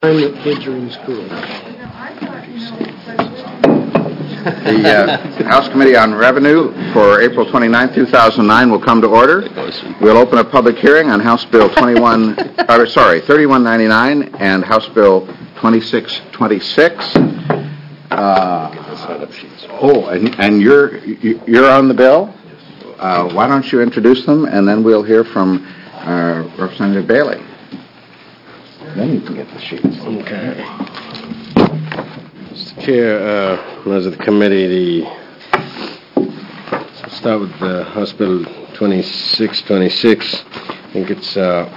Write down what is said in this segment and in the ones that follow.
time that kids are in school. The House Committee on Revenue for April 29, 2009 will come to order. We'll open a public hearing on House Bill 3199 and House Bill 2626. And you're on the bill? Why don't you introduce them, and then we'll hear from Representative Bailey. Then you can get the sheets. Okay. Mr. Chair, members of the committee, let's start with House Bill 2626. I think it's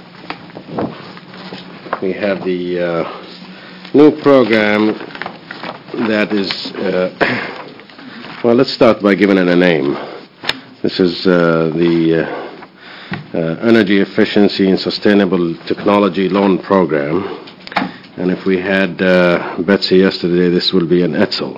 we have the new program that is well, let's start by giving it a name. This is the Energy Efficiency and Sustainable Technology Loan Program. And if we had Betsy yesterday, this will be an Etzel.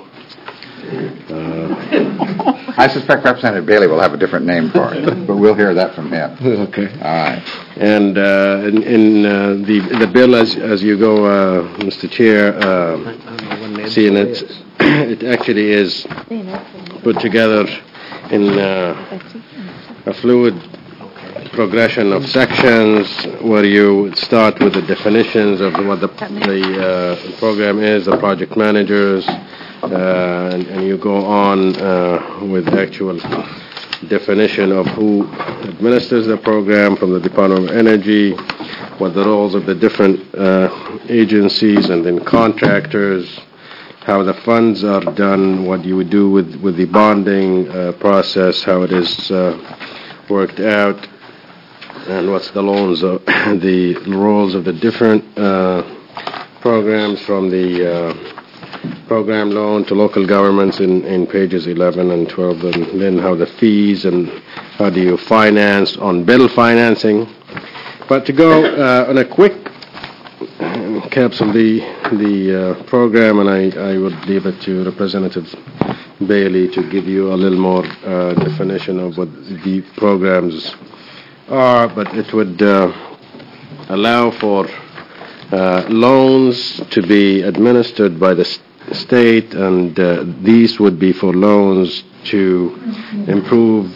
I suspect Representative Bailey will have a different name for it, but we'll hear that from him. Okay. All right. And in the bill, as you go, Mr. Chair, seeing it actually is put together in a fluid progression of sections where you start with the definitions of what the program is, the project managers, and you go on with the actual definition of who administers the program from the Department of Energy, what the roles of the different agencies and then contractors, how the funds are done, what you would do with the bonding process, how it is worked out, and what's the loans of the roles of the different programs from the program loan to local governments in pages 11 and 12, and then how the fees and how do you finance on bill financing. But to go on a quick capsule the program, and I would leave it to Representative Bailey to give you a little more definition of what the programs are, but it would allow for loans to be administered by the state, and these would be for loans to improve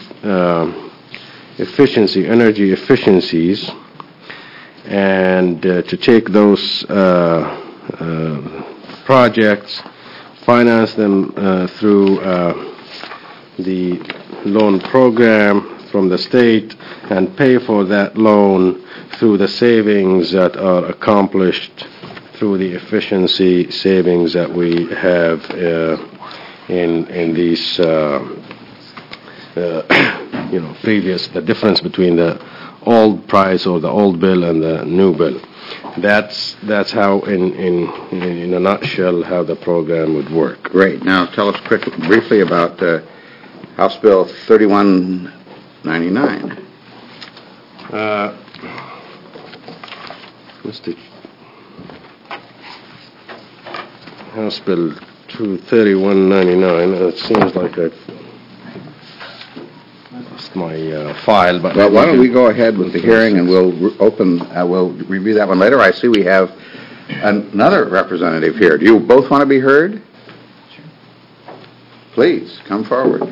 energy efficiencies, and to take those projects, finance them through the loan program from the state, and pay for that loan through the savings that are accomplished through the efficiency savings that we have in these previous, the difference between the old price or the old bill and the new bill. That's how, in a nutshell, how the program would work. Great. Now tell us briefly about House Bill 3199. Mr. House Bill 3199. It seems like I've lost my file, but well, why don't we go ahead with the hearing, and we'll we'll review that one later. I see we have another representative here. Do you both want to be heard? Sure. Please come forward.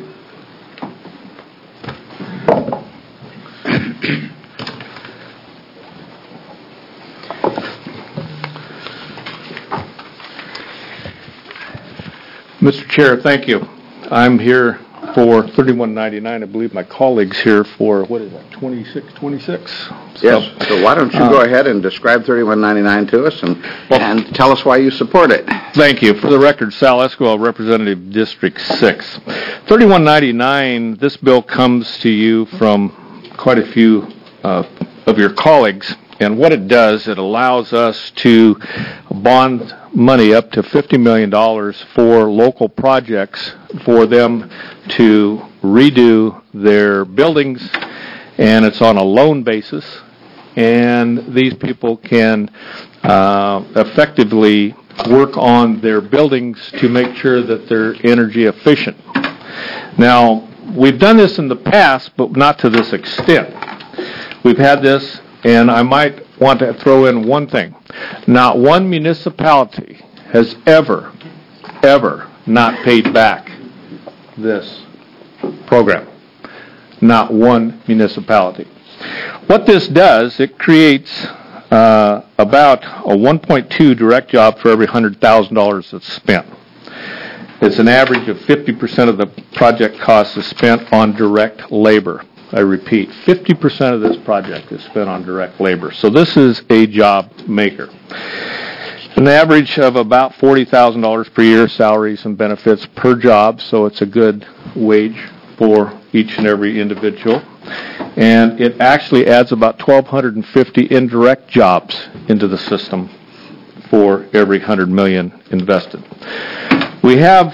Mr. Chair, thank you. I'm here for 3199. I believe my colleague's here for, what is that, 2626? Yes. So why don't you go ahead and describe 3199 to us and tell us why you support it. Thank you. For the record, Sal Esquivel, Representative District 6. 3199, this bill comes to you from quite a few of your colleagues. And what it does, it allows us to bond money up to $50 million for local projects for them to redo their buildings, and it's on a loan basis. And these people can effectively work on their buildings to make sure that they're energy efficient. Now, we've done this in the past, but not to this extent. We've had this, and I might want to throw in one thing. Not one municipality has ever not paid back this program. Not one municipality. What this does, it creates about a 1.2 direct job for every $100,000 that's spent. It's an average of 50% of the project cost is spent on direct labor. I repeat, 50% of this project is spent on direct labor. So this is a job maker. An average of about $40,000 per year, salaries and benefits per job, so it's a good wage for each and every individual. And it actually adds about 1,250 indirect jobs into the system for every $100 million invested. We have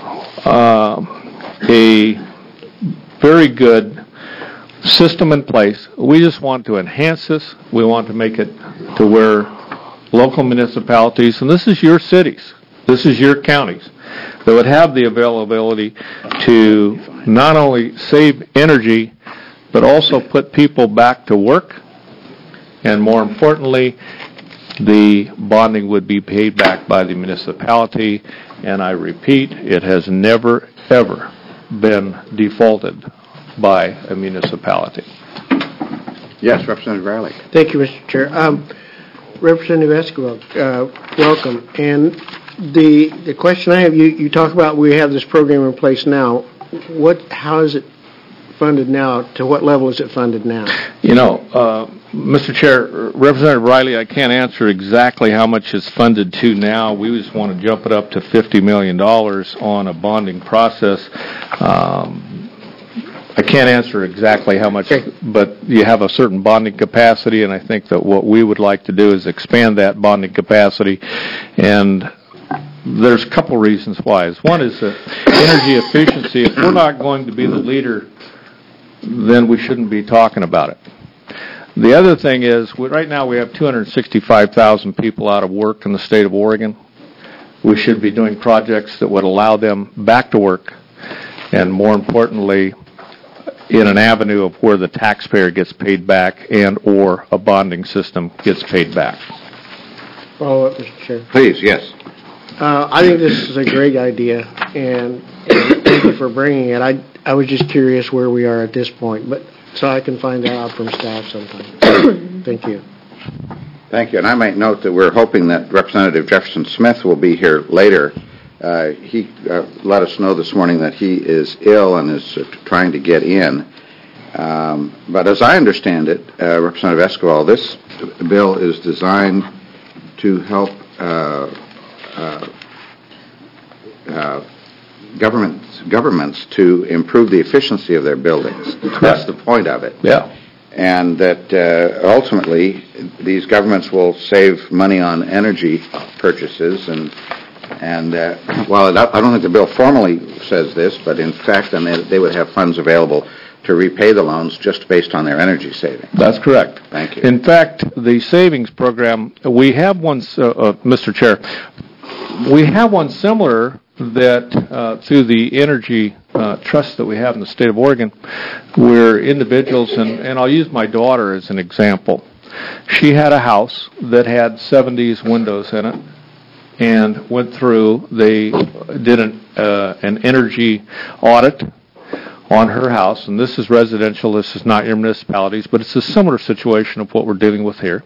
a very good system in place. We just want to enhance this. We want to make it to where local municipalities, and this is your cities, this is your counties, that would have the availability to not only save energy, but also put people back to work, and more importantly, the bonding would be paid back by the municipality, and I repeat, it has never, ever been defaulted by a municipality. Yes, Representative Riley. Thank you, Mr. Chair. Representative Esquivel, welcome. And the question I have, you talk about we have this program in place now. How is it funded now? To what level is it funded now? Mr. Chair, Representative Riley, I can't answer exactly how much is funded to now. We just want to jump it up to $50 million on a bonding process. I can't answer exactly how much, but you have a certain bonding capacity, and I think that what we would like to do is expand that bonding capacity, and there's a couple reasons why. One is that energy efficiency. If we're not going to be the leader, then we shouldn't be talking about it. The other thing is, right now we have 265,000 people out of work in the state of Oregon. We should be doing projects that would allow them back to work, and more importantly, in an avenue of where the taxpayer gets paid back and or a bonding system gets paid back. Follow up, Mr. Chair. Please, yes. I think this is a great idea, and thank you for bringing it. I was just curious where we are at this point, but so I can find that out from staff sometime. Thank you. Thank you. And I might note that we're hoping that Representative Jefferson Smith will be here later. He let us know this morning that he is ill and is trying to get in. But as I understand it, Representative Esquivel, this bill is designed to help governments to improve the efficiency of their buildings. That's the point of it. Yeah. And that ultimately these governments will save money on energy purchases. And while I don't think the bill formally says this, but in fact then they would have funds available to repay the loans just based on their energy savings. That's correct. Thank you. In fact, the savings program, we have one, Mr. Chair, we have one similar that through the energy trust that we have in the state of Oregon, where individuals, and I'll use my daughter as an example. She had a house that had 70s windows in it, and went through, they did an energy audit on her house, and this is residential, this is not your municipalities, but it's a similar situation of what we're dealing with here.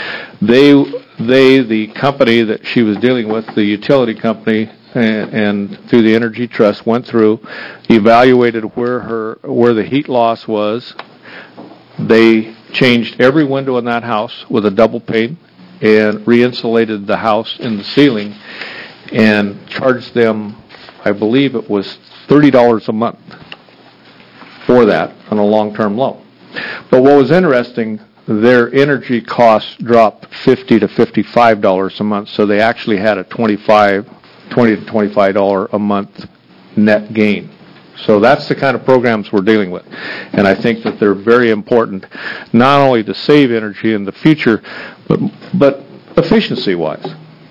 The company that she was dealing with, the utility company, and through the Energy Trust, went through, evaluated where the heat loss was. They changed every window in that house with a double pane and re-insulated the house in the ceiling and charged them, I believe it was $30 a month for that on a long-term loan. But what was interesting, their energy costs dropped $50 to $55 a month, so they actually had a $20 to $25 a month net gain. So that's the kind of programs we're dealing with. And I think that they're very important, not only to save energy in the future, but efficiency-wise.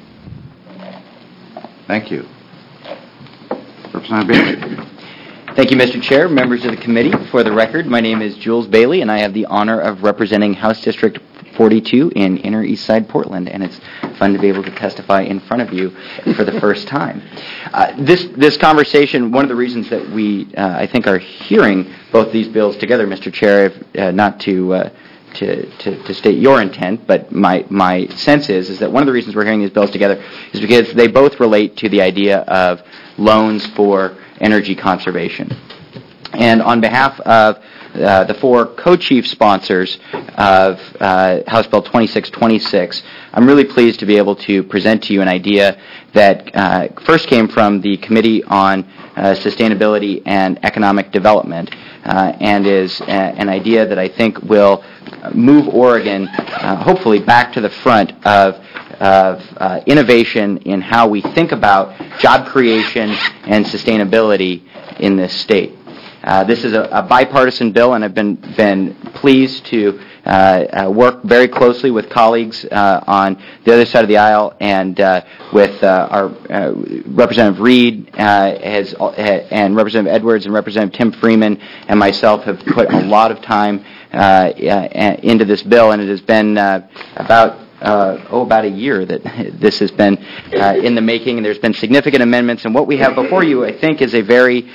Thank you. Representative Bailey. Thank you, Mr. Chair, members of the committee. For the record, my name is Jules Bailey, and I have the honor of representing House District 42 in Inner East Side, Portland, and it's fun to be able to testify in front of you for the first time. This conversation, one of the reasons that we, I think, are hearing both these bills together, Mr. Chair, not to state your intent, but my sense is that one of the reasons we're hearing these bills together is because they both relate to the idea of loans for energy conservation. And on behalf of the four co-chief sponsors of House Bill 2626, I'm really pleased to be able to present to you an idea that first came from the Committee on Sustainability and Economic Development, and is an idea that I think will move Oregon, hopefully, back to the front of innovation in how we think about job creation and sustainability in this state. This is a bipartisan bill, and I've been pleased to work very closely with colleagues on the other side of the aisle, and with our Representative Reed and Representative Edwards and Representative Tim Freeman and myself have put a lot of time into this bill, and it has been about a year that this has been in the making, and there's been significant amendments. And what we have before you, I think, is a very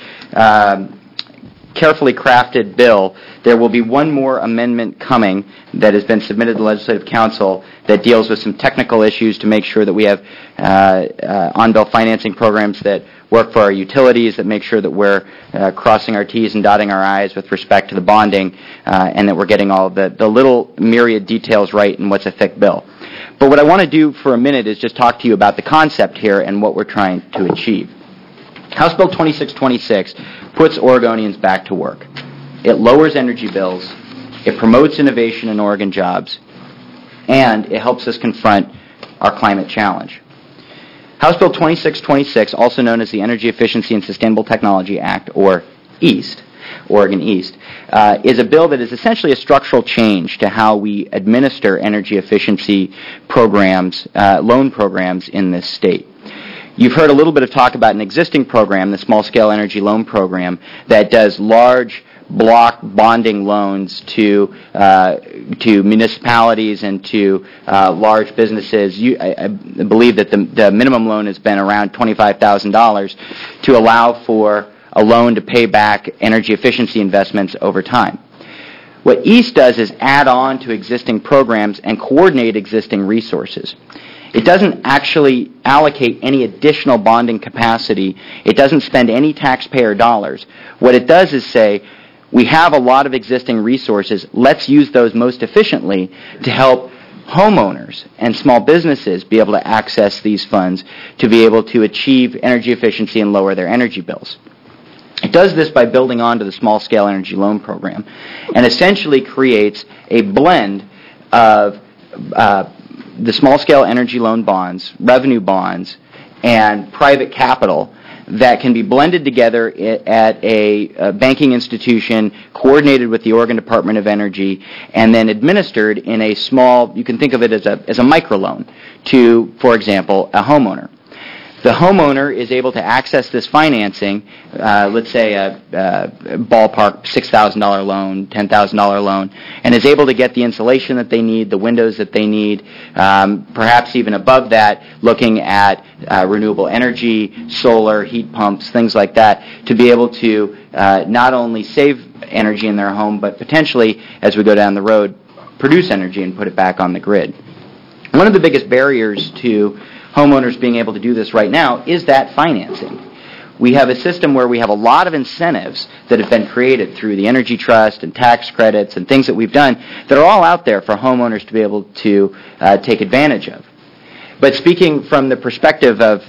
carefully crafted bill. There will be one more amendment coming that has been submitted to the Legislative Council that deals with some technical issues to make sure that we have on-bill financing programs that work for our utilities, that make sure that we're crossing our T's and dotting our I's with respect to the bonding, and that we're getting all of the little myriad details right in what's a thick bill. But what I want to do for a minute is just talk to you about the concept here and what we're trying to achieve. House Bill 2626 puts Oregonians back to work. It lowers energy bills, it promotes innovation in Oregon jobs, and it helps us confront our climate challenge. House Bill 2626, also known as the Energy Efficiency and Sustainable Technology Act, or EAST, Oregon East, is a bill that is essentially a structural change to how we administer energy efficiency programs, loan programs in this state. You've heard a little bit of talk about an existing program, the Small Scale Energy Loan Program, that does large block bonding loans to municipalities and to large businesses. I believe that the minimum loan has been around $25,000 to allow for a loan to pay back energy efficiency investments over time. What EAST does is add on to existing programs and coordinate existing resources. It doesn't actually allocate any additional bonding capacity. It doesn't spend any taxpayer dollars. What it does is say, we have a lot of existing resources. Let's use those most efficiently to help homeowners and small businesses be able to access these funds to be able to achieve energy efficiency and lower their energy bills. It does this by building onto the Small Scale Energy Loan Program and essentially creates a blend of the small-scale energy loan bonds, revenue bonds, and private capital that can be blended together at a banking institution coordinated with the Oregon Department of Energy and then administered in a small, you can think of it as a microloan to, for example, a homeowner. The homeowner is able to access this financing, let's say a ballpark $6,000 loan, $10,000 loan, and is able to get the insulation that they need, the windows that they need, perhaps even above that, looking at renewable energy, solar, heat pumps, things like that, to be able to not only save energy in their home, but potentially, as we go down the road, produce energy and put it back on the grid. One of the biggest barriers to homeowners being able to do this right now is that financing. We have a system where we have a lot of incentives that have been created through the Energy Trust and tax credits and things that we've done that are all out there for homeowners to be able to take advantage of. But speaking from the perspective of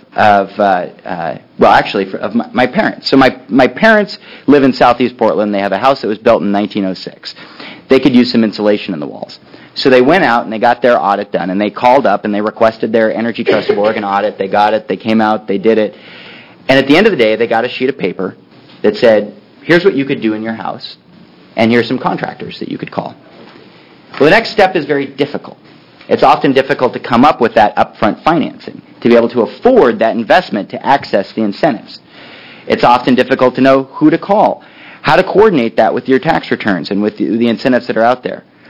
my parents. So my parents live in Southeast Portland. They have a house that was built in 1906. They could use some insulation in the walls. So they went out and they got their audit done, and they called up and they requested their Energy Trust of Oregon audit. They got it. They came out. They did it. And at the end of the day, they got a sheet of paper that said, here's what you could do in your house, and here's some contractors that you could call. Well, the next step is very difficult. It's often difficult to come up with that upfront financing, to be able to afford that investment to access the incentives. It's often difficult to know who to call, how to coordinate that with your tax returns and with the incentives that are out there.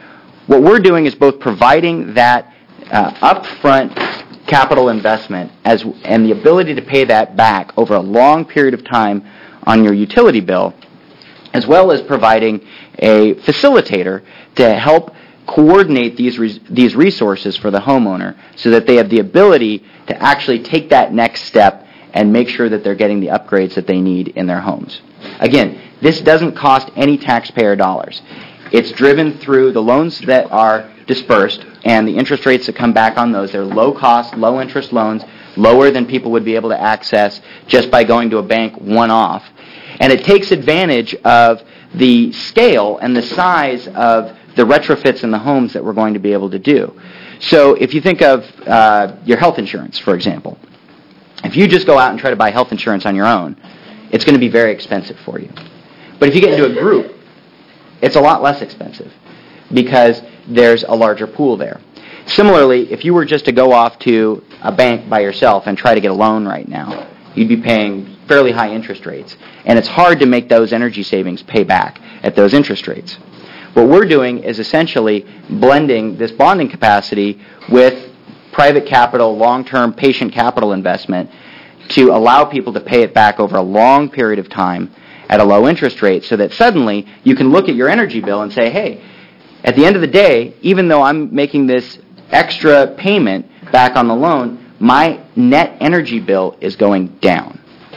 What we're doing is both providing that upfront capital investment and the ability to pay that back over a long period of time on your utility bill, as well as providing a facilitator to help coordinate these resources for the homeowner so that they have the ability to actually take that next step and make sure that they're getting the upgrades that they need in their homes. Again, this doesn't cost any taxpayer dollars. It's driven through the loans that are dispersed and the interest rates that come back on those. They're low-cost, low-interest loans, lower than people would be able to access just by going to a bank one-off. And it takes advantage of the scale and the size of the retrofits in the homes that we're going to be able to do. So if you think of your health insurance, for example, if you just go out and try to buy health insurance on your own, it's going to be very expensive for you. But if you get into a group, it's a lot less expensive because there's a larger pool there. Similarly, if you were just to go off to a bank by yourself and try to get a loan right now, you'd be paying fairly high interest rates. And it's hard to make those energy savings pay back at those interest rates. What we're doing is essentially blending this bonding capacity with private capital, long-term patient capital investment to allow people to pay it back over a long period of time at a low interest rate so that suddenly you can look at your energy bill and say, hey, at the end of the day, even though I'm making this extra payment back on the loan, my net energy bill is going down.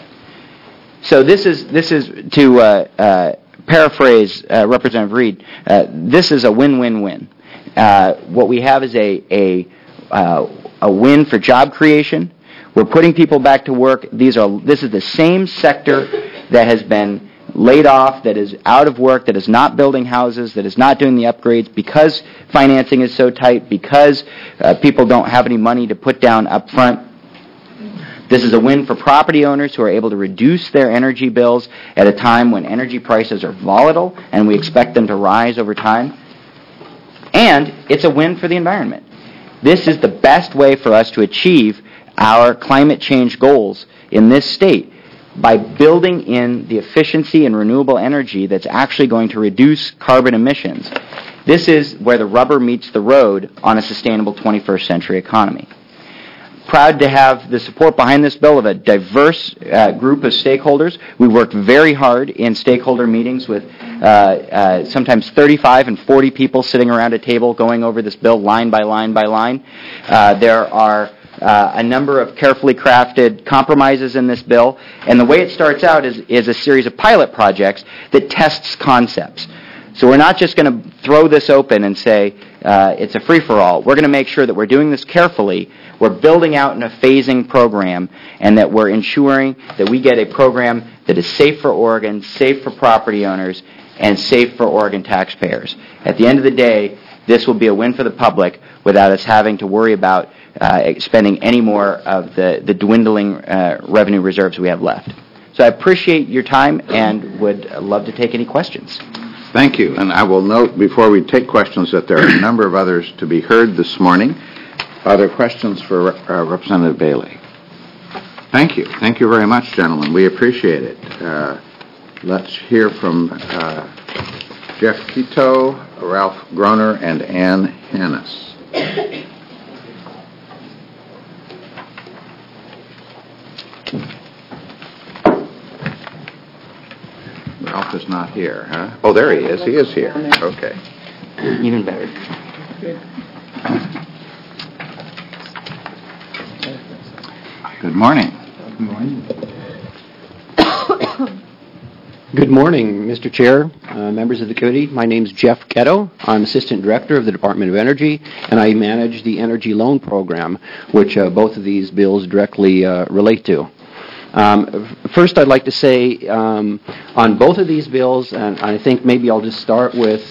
So this is to paraphrase Representative Reed, this is a win-win-win. What we have is a win for job creation. We're putting people back to work. This is the same sector that has been laid off, that is out of work, that is not building houses, that is not doing the upgrades because financing is so tight, because people don't have any money to put down up front. This is a win for property owners who are able to reduce their energy bills at a time when energy prices are volatile and we expect them to rise over time. And it's a win for the environment. This is the best way for us to achieve our climate change goals in this state by building in the efficiency and renewable energy that's actually going to reduce carbon emissions. This is where the rubber meets the road on a sustainable 21st century economy. Proud to have the support behind this bill of a diverse group of stakeholders. We worked very hard in stakeholder meetings with sometimes 35 and 40 people sitting around a table going over this bill line by line by line. There are a number of carefully crafted compromises in this bill, and the way it starts out is a series of pilot projects that tests concepts. So we're not just going to throw this open and say it's a free-for-all. We're going to make sure that we're doing this carefully. We're building out in a phasing program, and that we're ensuring that we get a program that is safe for Oregon, safe for property owners, and safe for Oregon taxpayers. At the end of the day, this will be a win for the public without us having to worry about spending any more of the dwindling revenue reserves we have left. So I appreciate your time and would love to take any questions. Thank you. And I will note before we take questions that there are a number of others to be heard this morning. Are there questions for Representative Bailey? Thank you. Thank you very much, gentlemen. We appreciate it. Let's hear from Jeff Quito, Ralph Groner, and Ann Hannes. Ralph is not here, huh? Oh, there he is. He is here. Okay. Even better. Good morning. Good morning. Good morning, Mr. Chair, members of the committee. My name is Jeff Ketto. I'm Assistant Director of the Department of Energy, and I manage the Energy Loan Program, which both of these bills directly relate to. First, I'd like to say on both of these bills, and I think maybe I'll just start with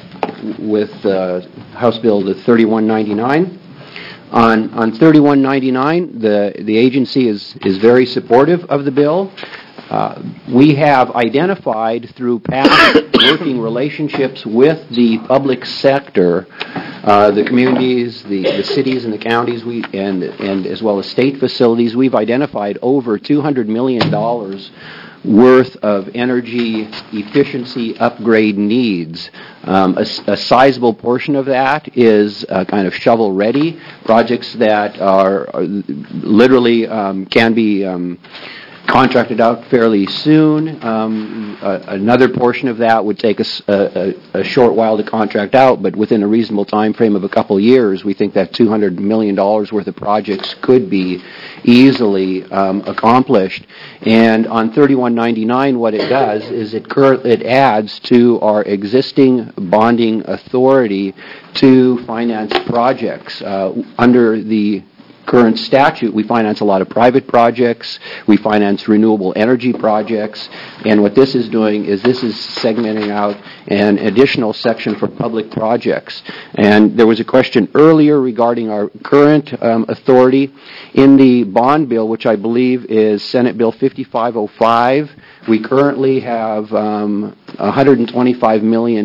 House Bill 3199. On 3199, the agency is very supportive of the bill. We have identified through past working relationships with the public sector The communities, the cities and the counties, and as well as state facilities, we've identified over $200 million worth of energy efficiency upgrade needs. A sizable portion of that is kind of shovel-ready projects that are literally can be contracted out fairly soon. Another portion of that would take us a short while to contract out, but within a reasonable time frame of a couple of years, we think that $200 million worth of projects could be easily accomplished. And on 3199, what it does is it adds to our existing bonding authority to finance projects. Under the current statute, we finance a lot of private projects, we finance renewable energy projects, and what this is doing is this is segmenting out an additional section for public projects. And there was a question earlier regarding our current authority. In the bond bill, which I believe is Senate Bill 5505, we currently have $125 million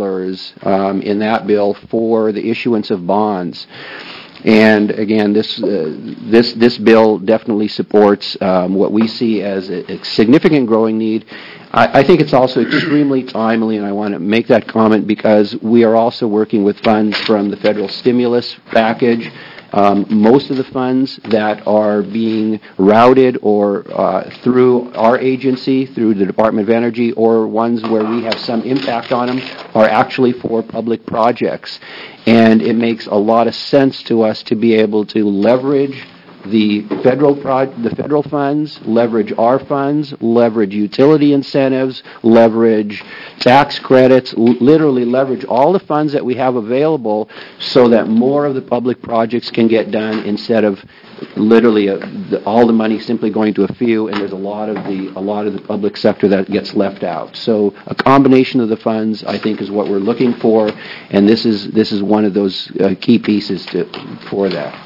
in that bill for the issuance of bonds. And again, this bill definitely supports what we see as a significant growing need. I think it's also extremely timely, and I want to make that comment because we are also working with funds from the federal stimulus package. Most of the funds that are being routed or through our agency, through the Department of Energy, or ones where we have some impact on them, are actually for public projects. And it makes a lot of sense to us to be able to leverage the federal funds, leverage our funds, leverage utility incentives, leverage tax credits, literally leverage all the funds that we have available so that more of the public projects can get done instead of literally all the money simply going to a few, and there's a lot of the public sector that gets left out. So a combination of the funds, I think, is what we're looking for, and this is one of those key pieces for that.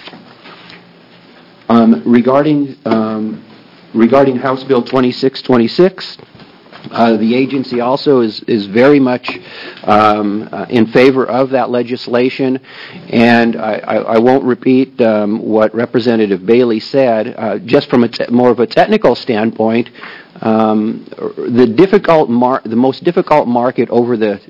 Regarding House Bill 2626, the agency also is very much in favor of that legislation, and I won't repeat what Representative Bailey said. Just from more of a technical standpoint, the most difficult market over the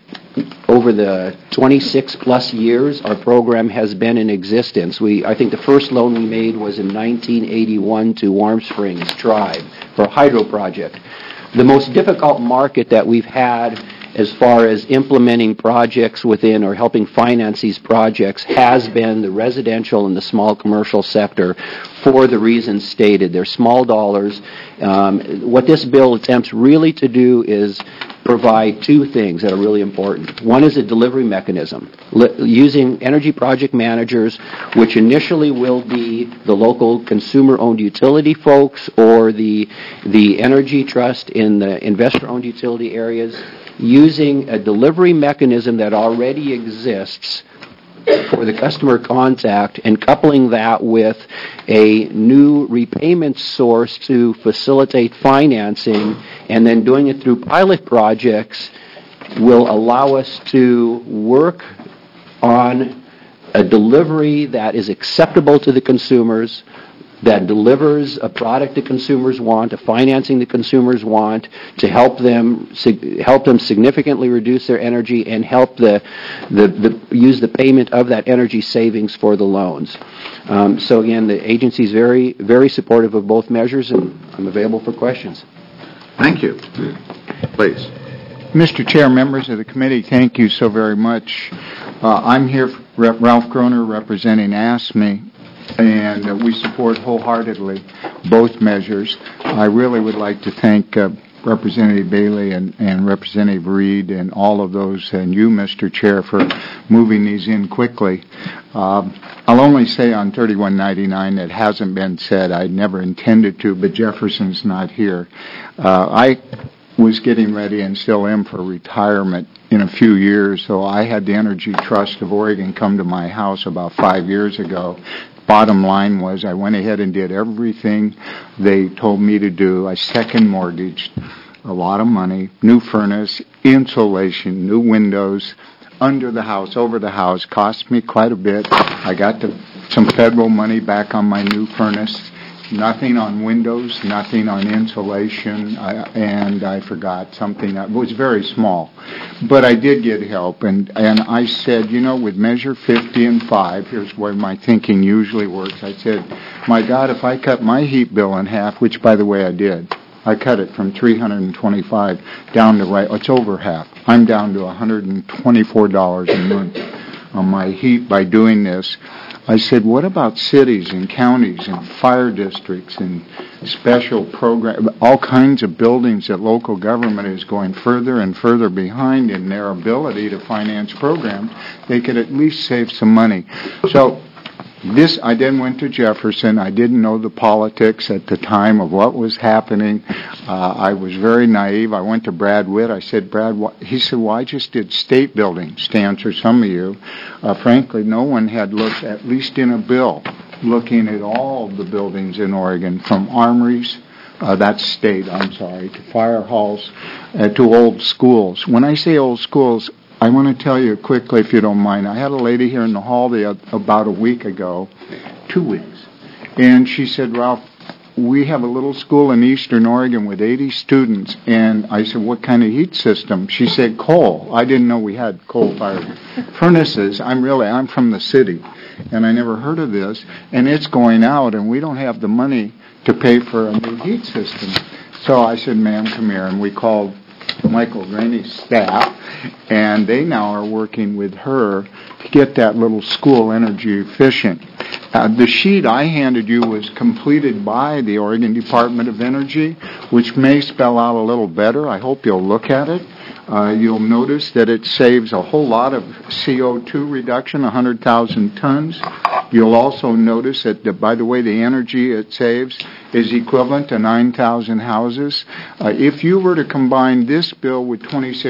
26 plus years our program has been in existence. I think the first loan we made was in 1981 to Warm Springs Tribe for a hydro project. The most difficult market that we've had as far as implementing projects within or helping finance these projects has been the residential and the small commercial sector for the reasons stated. They're small dollars. What this bill attempts really to do is provide two things that are really important. One is a delivery mechanism, using energy project managers, which initially will be the local consumer-owned utility folks or the energy trust in the investor-owned utility areas, using a delivery mechanism that already exists for the customer contact and coupling that with a new repayment source to facilitate financing, and then doing it through pilot projects will allow us to work on a delivery that is acceptable to the consumers, that delivers a product the consumers want, a financing the consumers want, to help them significantly reduce their energy and help use the payment of that energy savings for the loans. So again, the agency is very, very supportive of both measures, and I'm available for questions. Thank you. Please. Mr. Chair, members of the committee, thank you so very much. I'm here, Ralph Groner, representing ASME, and we support wholeheartedly both measures. I really would like to thank Representative Bailey and Representative Reed and all of those, and you, Mr. Chair, for moving these in quickly. I'll only say on 3199 that hasn't been said. I never intended to, but Jefferson's not here. I was getting ready and still am for retirement in a few years, so I had the Energy Trust of Oregon come to my house about 5 years ago. Bottom line was I went ahead and did everything they told me to do. I second mortgaged a lot of money, new furnace, insulation, new windows, under the house, over the house. Cost me quite a bit. I got some federal money back on my new furnace. Nothing on windows, nothing on insulation, and I forgot something that was very small. But I did get help, and I said, with Measure 50 and 5, here's where my thinking usually works. I said, my God, if I cut my heat bill in half, which, by the way, I did. I cut it from $325 down to it's over half. I'm down to $124 a month on my heat by doing this. I said, what about cities and counties and fire districts and special programs, all kinds of buildings that local government is going further and further behind in their ability to finance programs? They could at least save some money. So I then went to Jefferson. I didn't know the politics at the time of what was happening. I was very naive. I went to Brad Witt. I said, Brad, he said, well, I just did state buildings, to answer some of you. Frankly, no one had looked, at least in a bill, looking at all the buildings in Oregon, from armories, that's state, to fire halls, to old schools. When I say old schools, I want to tell you quickly, if you don't mind. I had a lady here in the hall about a week ago, 2 weeks, and she said, Ralph, we have a little school in Eastern Oregon with 80 students, and I said, what kind of heat system? She said, coal. I didn't know we had coal-fired furnaces. I'm from the city, and I never heard of this, and it's going out, and we don't have the money to pay for a new heat system. So I said, ma'am, come here, and we called Michael Rainey's staff, and they now are working with her to get that little school energy efficient. The sheet I handed you was completed by the Oregon Department of Energy, which may spell out a little better. I hope you'll look at it. You'll notice that it saves a whole lot of CO2 reduction, 100,000 tons. You'll also notice that, by the way, the energy it saves is equivalent to 9,000 houses. If you were to combine this bill with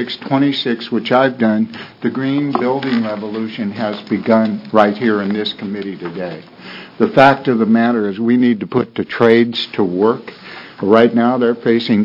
2626, which I've done, the green building revolution has begun right here in this committee today. The fact of the matter is we need to put the trades to work. Right now they're facing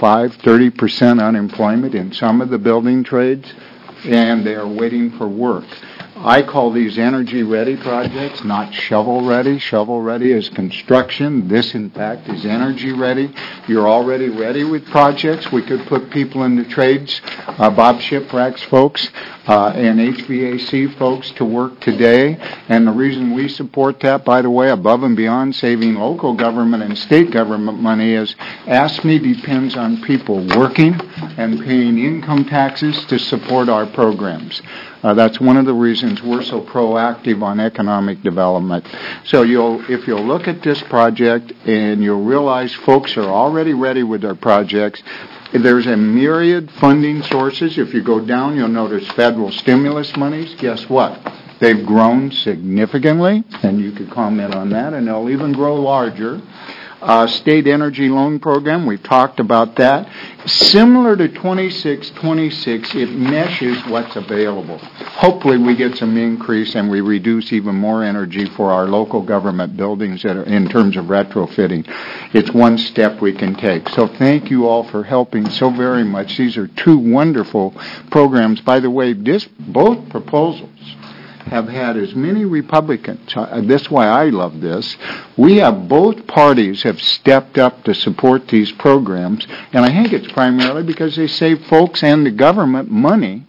25-30% unemployment in some of the building trades, and they are waiting for work. I call these energy-ready projects, not shovel-ready. Shovel-ready is construction. This, in fact, is energy-ready. You're already ready with projects. We could put people in the trades, Bob Shipwreck's folks and HVAC folks to work today. And the reason we support that, by the way, above and beyond saving local government and state government money, is ASME depends on people working and paying income taxes to support our programs. That's one of the reasons we're so proactive on economic development. So if you'll look at this project and you'll realize folks are already ready with their projects, there's a myriad funding sources. If you go down, you'll notice federal stimulus monies. Guess what? They've grown significantly, and you could comment on that, and they'll even grow larger. State Energy Loan Program, we've talked about that. Similar to 2626, it meshes what's available. Hopefully we get some increase and we reduce even more energy for our local government buildings that are in terms of retrofitting. It's one step we can take. So thank you all for helping so very much. These are two wonderful programs. By the way, both proposals have had as many Republicans. That's why I love this. We have both parties have stepped up to support these programs, and I think it's primarily because they save folks and the government money,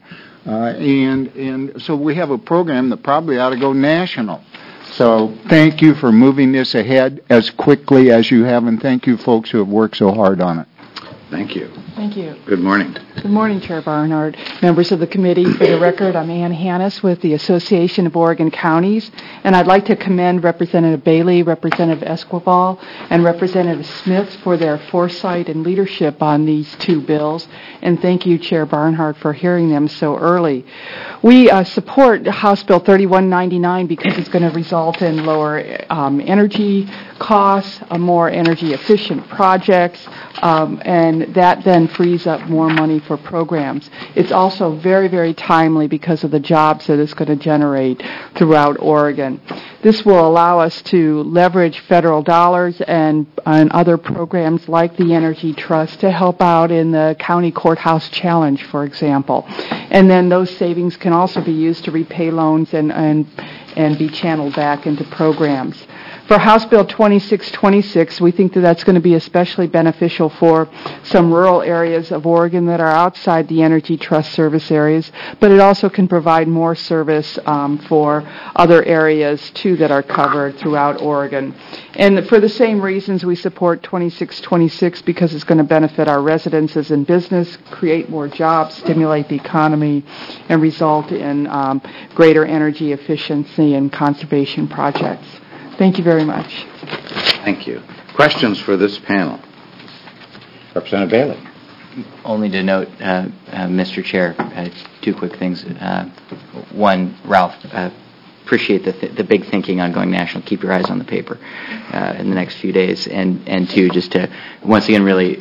and so we have a program that probably ought to go national. So thank you for moving this ahead as quickly as you have, and thank you folks who have worked so hard on it. Thank you. Thank you. Good morning. Good morning, Chair Barnhart, members of the committee. For the record, I'm Ann Hannes with the Association of Oregon Counties, and I'd like to commend Representative Bailey, Representative Esquivel, and Representative Smith for their foresight and leadership on these two bills, and thank you, Chair Barnhart, for hearing them so early. We support House Bill 3199 because it's going to result in lower energy costs, more energy-efficient projects, and that then frees up more money for programs. It's also very, very timely because of the jobs that it's going to generate throughout Oregon. This will allow us to leverage federal dollars and other programs like the Energy Trust to help out in the County Courthouse Challenge, for example. And then those savings can also be used to repay loans and be channeled back into programs. For House Bill 2626, we think that that's going to be especially beneficial for some rural areas of Oregon that are outside the Energy Trust service areas, but it also can provide more service for other areas, too, that are covered throughout Oregon. And for the same reasons, we support 2626 because it's going to benefit our residences and business, create more jobs, stimulate the economy, and result in greater energy efficiency and conservation projects. Thank you very much. Thank you. Questions for this panel? Representative Bailey. Only to note, Mr. Chair, two quick things. One, Ralph, appreciate the big thinking on going national. Keep your eyes on the paper in the next few days. And two, just to once again really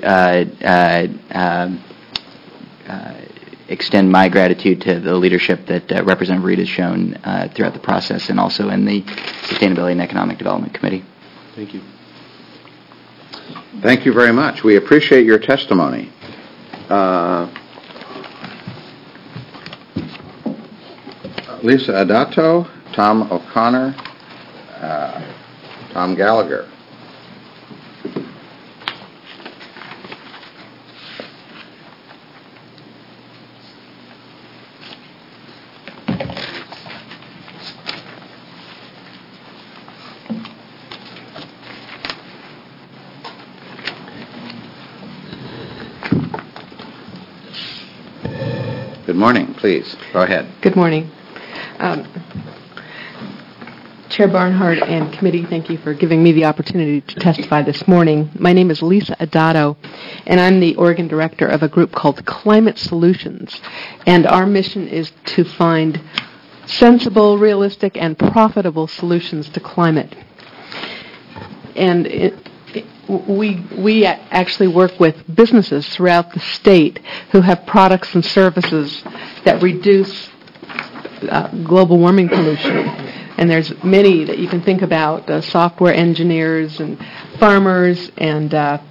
extend my gratitude to the leadership that Representative Reed has shown throughout the process and also in the Sustainability and Economic Development Committee. Thank you. Thank you very much. We appreciate your testimony. Lisa Adato, Tom O'Connor, Tom Gallagher. Good morning. Please, go ahead. Good morning. Chair Barnhart and committee, thank you for giving me the opportunity to testify this morning. My name is Lisa Adato, and I'm the Oregon director of a group called Climate Solutions. And our mission is to find sensible, realistic, and profitable solutions to climate. And we actually work with businesses throughout the state who have products and services that reduce global warming pollution. And there's many that you can think about, software engineers and farmers and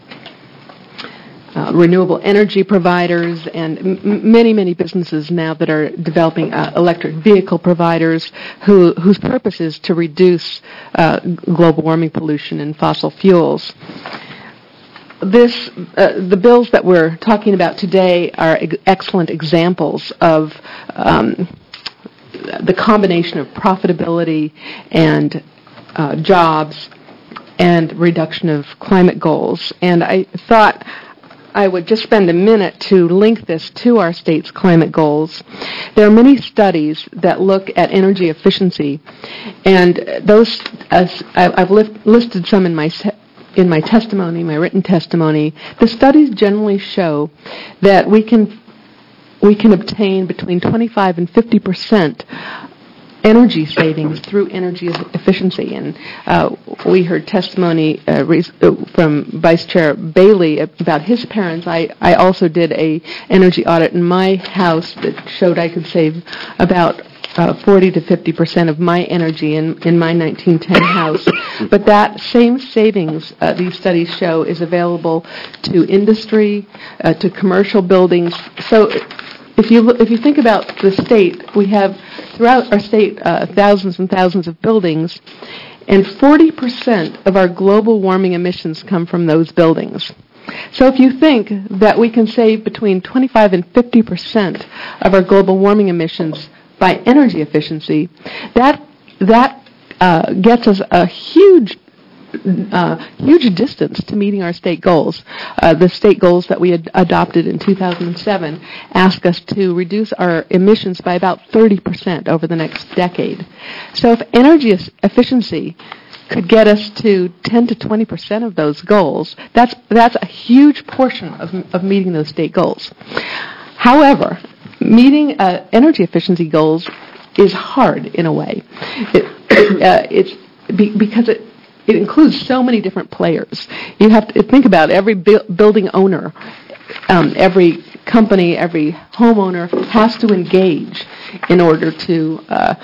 renewable energy providers and many, many businesses now that are developing electric vehicle providers whose purpose is to reduce global warming pollution and fossil fuels. The bills that we're talking about today are excellent examples of the combination of profitability and jobs and reduction of climate goals. And I thought I would just spend a minute to link this to our state's climate goals. There are many studies that look at energy efficiency, and those I've listed some in my testimony, my written testimony. The studies generally show that we can obtain between 25 and 50% energy savings through energy efficiency. And we heard testimony from Vice Chair Bailey about his parents. I also did a energy audit in my house that showed I could save about 40 to 50% of my energy in my 1910 house. But that same savings, these studies show, is available to industry, to commercial buildings. So if you think about the state, we have throughout our state thousands and thousands of buildings, and 40% of our global warming emissions come from those buildings. So if you think that we can save between 25 and 50% of our global warming emissions by energy efficiency, that gets us a huge distance to meeting our state goals. The state goals that we had adopted in 2007 ask us to reduce our emissions by about 30% over the next decade. So if energy efficiency could get us to 10 to 20% of those goals, that's a huge portion of meeting those state goals. However, meeting energy efficiency goals is hard in a way. Because it includes so many different players. You have to think about every building owner, every company, every homeowner has to engage in order to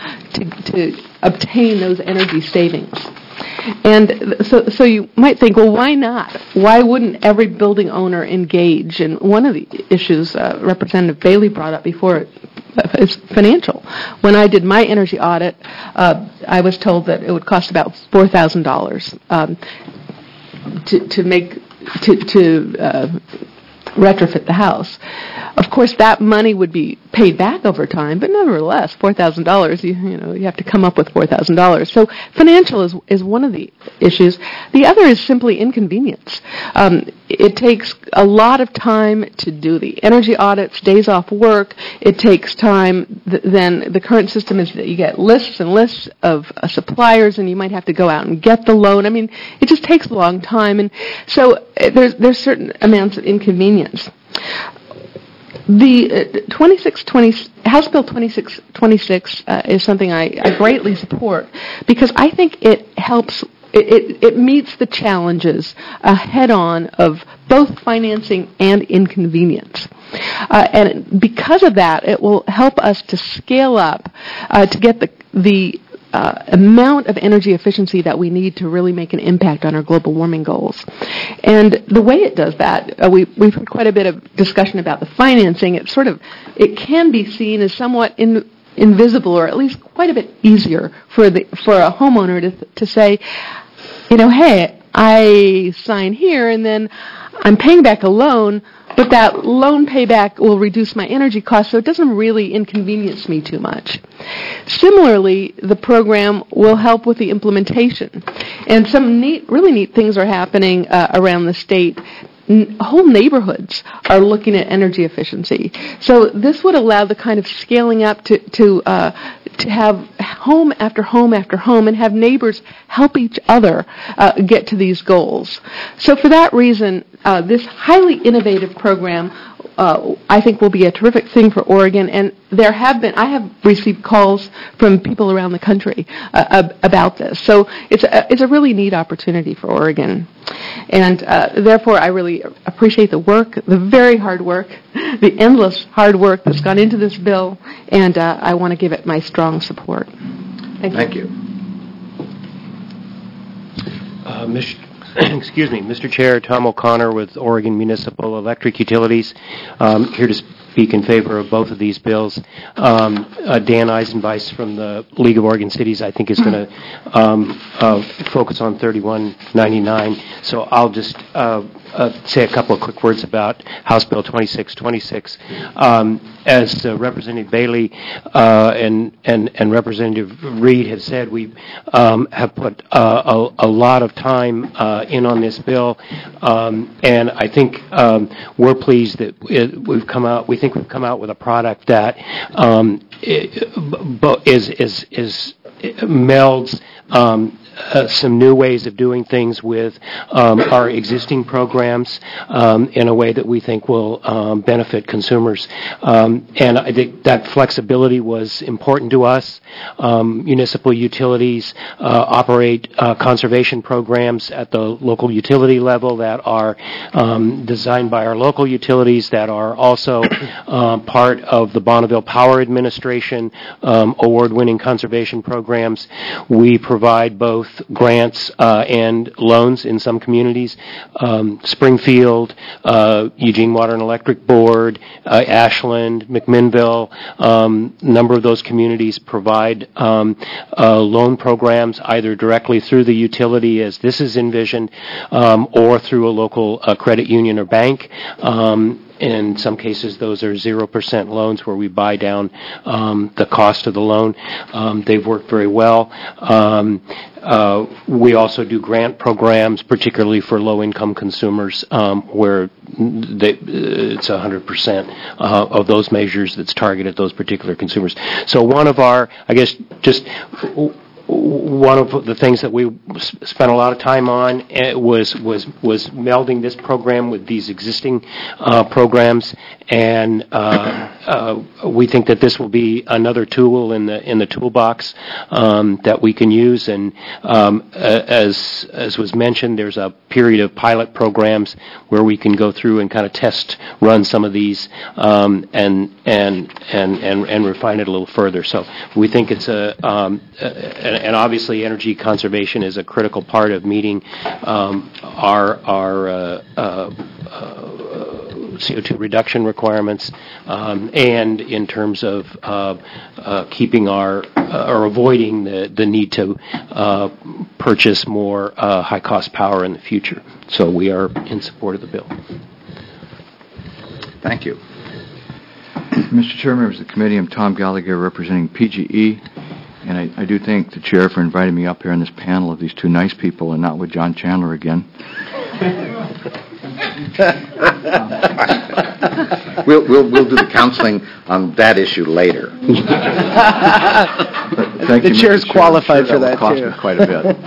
obtain those energy savings. And so you might think, well, why not? Why wouldn't every building owner engage? And one of the issues Representative Bailey brought up before is financial. When I did my energy audit, I was told that it would cost about $4,000 to retrofit the house. Of course, that money would be paid back over time, but nevertheless, $4,000, you have to come up with $4,000. So financial is one of the issues. The other is simply inconvenience. It takes a lot of time to do the energy audits, days off work. It takes time. Then the current system is that you get lists and lists of suppliers, and you might have to go out and get the loan. I mean, it just takes a long time, and so there's certain amounts of inconvenience. The House Bill 2626 is something I greatly support because I think it helps. It meets the challenges head on of both financing and inconvenience. And because of that, it will help us to scale up to get the amount of energy efficiency that we need to really make an impact on our global warming goals. And the way it does that, we've had quite a bit of discussion about the financing. It can be seen as somewhat invisible, or at least quite a bit easier for a homeowner to say, hey, I sign here and then I'm paying back a loan, but that loan payback will reduce my energy costs, so it doesn't really inconvenience me too much. Similarly, the program will help with the implementation. And some really neat things are happening around the state. Whole neighborhoods are looking at energy efficiency. So this would allow the kind of scaling up to have home after home after home and have neighbors help each other get to these goals. So for that reason, this highly innovative program I think will be a terrific thing for Oregon, and I have received calls from people around the country about this. So it's a really neat opportunity for Oregon. And therefore, I really appreciate the work, the very hard work, the endless hard work that's gone into this bill, and I want to give it my strong support. Thank you. Excuse me, Mr. Chair, Tom O'Connor with Oregon Municipal Electric Utilities, here to speak in favor of both of these bills. Dan Eisenbeiss from the League of Oregon Cities, I think, is going to focus on 3199. So I'll just say a couple of quick words about House Bill 2626. As Representative Bailey and Representative Reed have said, we have put a lot of time in on this bill, and I think we're pleased that we've come out. We think we've come out with a product that melds some new ways of doing things with our existing programs in a way that we think will benefit consumers. And I think that flexibility was important to us. Municipal utilities operate conservation programs at the local utility level that are designed by our local utilities, that are also part of the Bonneville Power Administration award-winning conservation programs. We provide both grants and loans in some communities. Springfield, Eugene Water and Electric Board, Ashland, McMinnville, a number of those communities provide loan programs either directly through the utility as this is envisioned or through a local credit union or bank. In some cases, those are 0% loans where we buy down the cost of the loan. They've worked very well. We also do grant programs, particularly for low-income consumers, where it's 100% of those measures that's targeted those particular consumers. So one of our, I guess, just one of the things that we spent a lot of time on was melding this program with these existing programs, and we think that this will be another tool in the toolbox that we can use. And as was mentioned, there's a period of pilot programs where we can go through and kind of test run some of these and refine it a little further. So we think it's and obviously energy conservation is a critical part of meeting our CO2 reduction requirements, and in terms of keeping or avoiding the need to purchase more high-cost power in the future. So we are in support of the bill. Thank you. Mr. Chair, members of the committee, I'm Tom Gallagher representing PGE, and I do thank the chair for inviting me up here on this panel of these two nice people and not with John Chandler again. We'll do the counseling on that issue later. The chair's qualified for that, cost too. Me quite a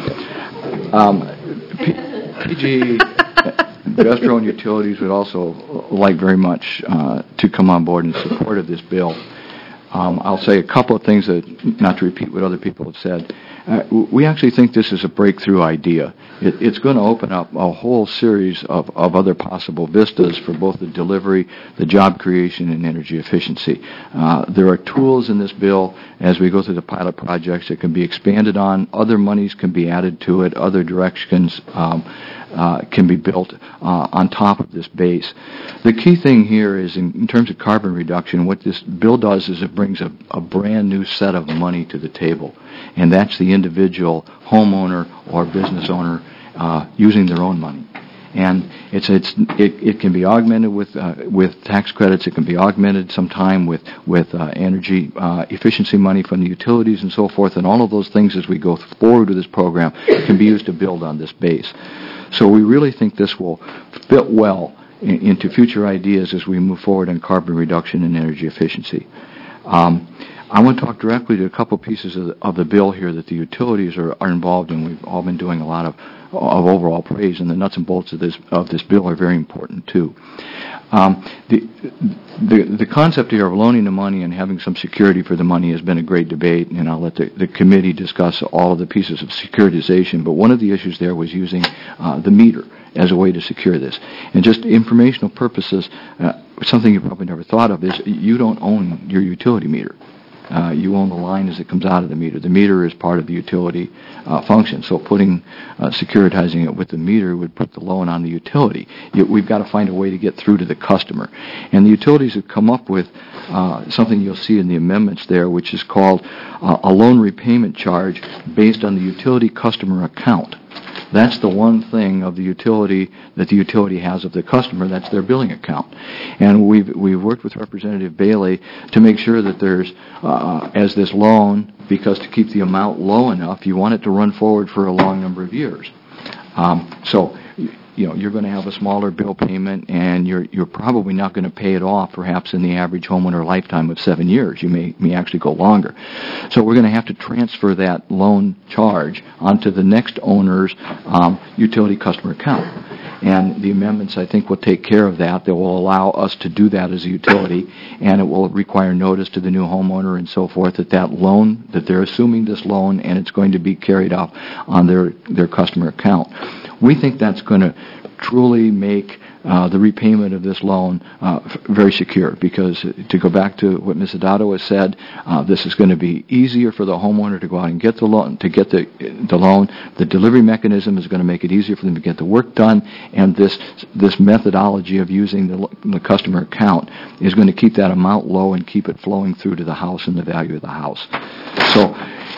bit. PGE, investor-owned utilities would also like very much to come on board in support of this bill. I'll say a couple of things, not to repeat what other people have said. We actually think this is a breakthrough idea. It's going to open up a whole series of other possible vistas for both the delivery, the job creation, and energy efficiency. There are tools in this bill as we go through the pilot projects that can be expanded on. Other monies can be added to it. Other directions can be built on top of this base. The key thing here is in terms of carbon reduction, what this bill does is it brings a brand new set of money to the table, and that's the individual homeowner or business owner using their own money. And it can be augmented with tax credits. It can be augmented sometime with energy efficiency money from the utilities and so forth. And all of those things, as we go forward with this program, can be used to build on this base. So we really think this will fit well into future ideas as we move forward on carbon reduction and energy efficiency. I want to talk directly to a couple pieces of the bill here that the utilities are involved in. We've all been doing a lot of overall praise, and the nuts and bolts of this bill are very important too. The concept here of loaning the money and having some security for the money has been a great debate, and I'll let the committee discuss all of the pieces of securitization. But one of the issues there was using the meter as a way to secure this. And just informational purposes, something you probably never thought of is you don't own your utility meter. You own the line as it comes out of the meter. The meter is part of the utility function. So securitizing it with the meter would put the loan on the utility. We've got to find a way to get through to the customer. And the utilities have come up with something you'll see in the amendments there, which is called a loan repayment charge based on the utility customer account. That's the one thing of the utility that the utility has of the customer. That's their billing account. And we've worked with Representative Bailey to make sure that there's, as this loan, because to keep the amount low enough, you want it to run forward for a long number of years. So you're going to have a smaller bill payment, and you're probably not going to pay it off perhaps in the average homeowner lifetime of 7 years. You may actually go longer. So we're going to have to transfer that loan charge onto the next owner's utility customer account. And the amendments, I think, will take care of that. They will allow us to do that as a utility, and it will require notice to the new homeowner and so forth that loan, that they're assuming this loan, and it's going to be carried out on their customer account. We think that's going to truly make the repayment of this loan very secure, because to go back to what Ms. Adato has said, this is going to be easier for the homeowner to go out and get the loan. The loan, the delivery mechanism is going to make it easier for them to get the work done, and this methodology of using the customer account is going to keep that amount low and keep it flowing through to the house and the value of the house. So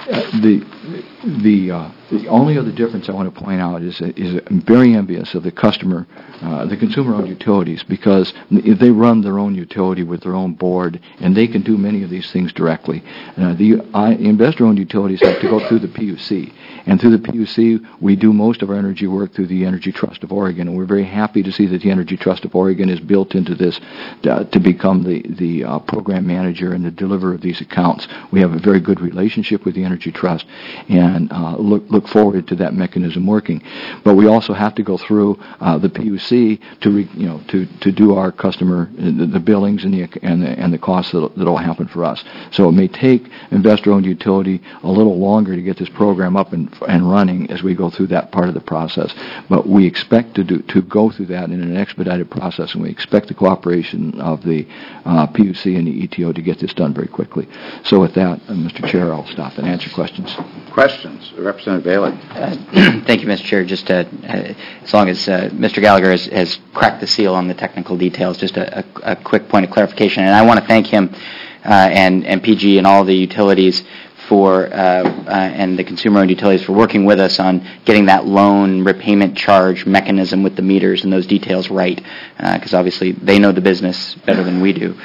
the only other difference I want to point out is I'm very envious of the consumer-owned utilities, because they run their own utility with their own board, and they can do many of these things directly. The investor-owned utilities have to go through the PUC, and through the PUC, we do most of our energy work through the Energy Trust of Oregon, and we're very happy to see that the Energy Trust of Oregon is built into this to become the program manager and the deliverer of these accounts. We have a very good relationship with the Energy Trust, and look forward to that mechanism working. But we also have to go through the PUC to do our customer the billings and the costs that will happen for us. So it may take investor-owned utility a little longer to get this program up and running as we go through that part of the process. But we expect to go through that in an expedited process, and we expect the cooperation of the PUC and the ETO to get this done very quickly. So with that, Mr. Chair, I'll stop and answer questions. Questions? Representative Bailey. Thank you, Mr. Chair. Just as long as Mr. Gallagher has cracked the seal on the technical details, just a quick point of clarification. And I want to thank him and PG and all the utilities and the consumer-owned utilities for working with us on getting that loan repayment charge mechanism with the meters and those details right, because obviously they know the business better than we do.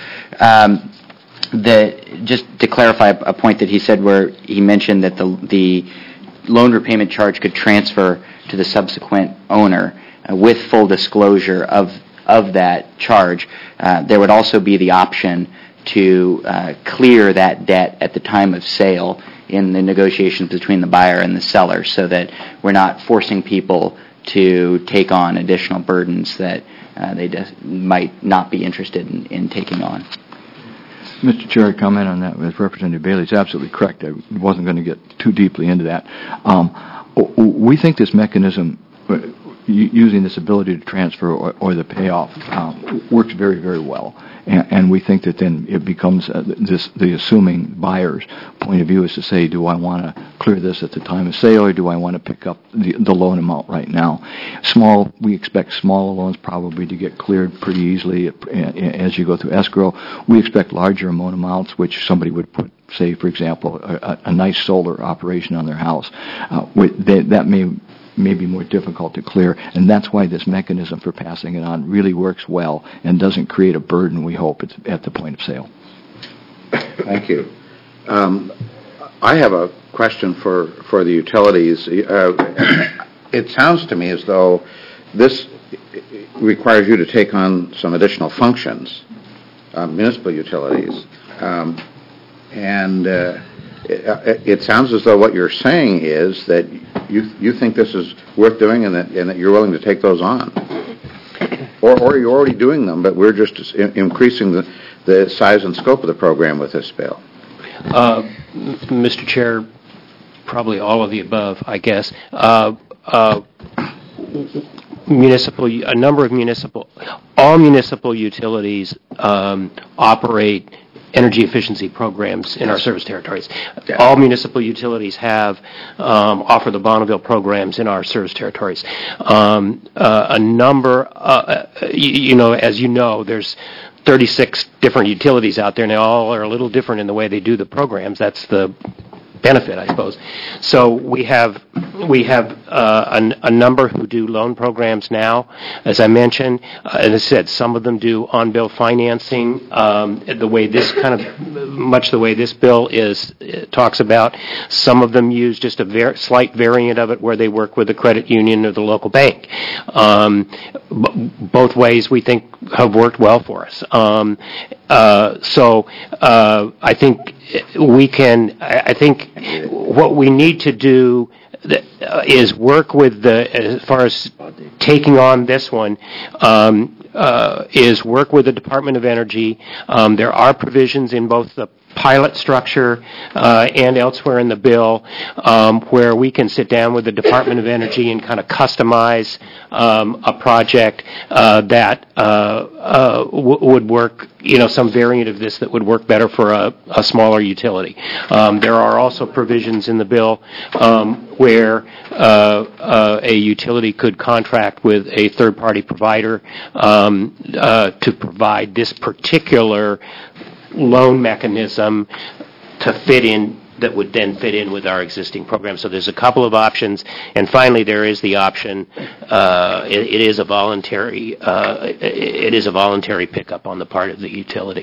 Just to clarify a point that he said where he mentioned that the loan repayment charge could transfer to the subsequent owner with full disclosure of that charge, there would also be the option to clear that debt at the time of sale in the negotiations between the buyer and the seller, so that we're not forcing people to take on additional burdens that they might not be interested in taking on. Mr. Chair, I'd comment on that with Representative Bailey. It's absolutely correct. I wasn't going to get too deeply into that. We think this mechanism, using this ability to transfer or the payoff, works very, very well. And we think that then it becomes the assuming buyer's point of view is to say, do I want to clear this at the time of sale, or do I want to pick up the loan amount right now? We expect small loans probably to get cleared pretty easily as you go through escrow. We expect larger loan amounts, which somebody would put, say, for example, a nice solar operation on their house. That may be more difficult to clear, and that's why this mechanism for passing it on really works well and doesn't create a burden, we hope, at the point of sale. Thank you. I have a question for the utilities. It sounds to me as though this requires you to take on some additional functions, municipal utilities, and it sounds as though what you're saying is that you think this is worth doing and that you're willing to take those on. Or you're already doing them, but we're just increasing the size and scope of the program with this bill. Mr. Chair, probably all of the above, I guess. All municipal utilities operate energy efficiency programs in our service territories. Yeah. All municipal utilities offer the Bonneville programs in our service territories. A number, as you know, there's 36 different utilities out there, and they all are a little different in the way they do the programs. That's the benefit, I suppose. So we have a number who do loan programs now, as I mentioned. As I said, some of them do on-bill financing, the way this bill talks about. Some of them use just a slight variant of it where they work with the credit union or the local bank. Both ways we think have worked well for us. So I think I think what we need to do is work with as far as taking on this one, is work with the Department of Energy. There are provisions in both the pilot structure and elsewhere in the bill where we can sit down with the Department of Energy and kind of customize a project that would work, some variant of this that would work better for a smaller utility. There are also provisions in the bill where a utility could contract with a third-party provider to provide this particular loan mechanism that would then fit in with our existing program. So there's a couple of options, and finally there is the option. It is a voluntary pickup on the part of the utility.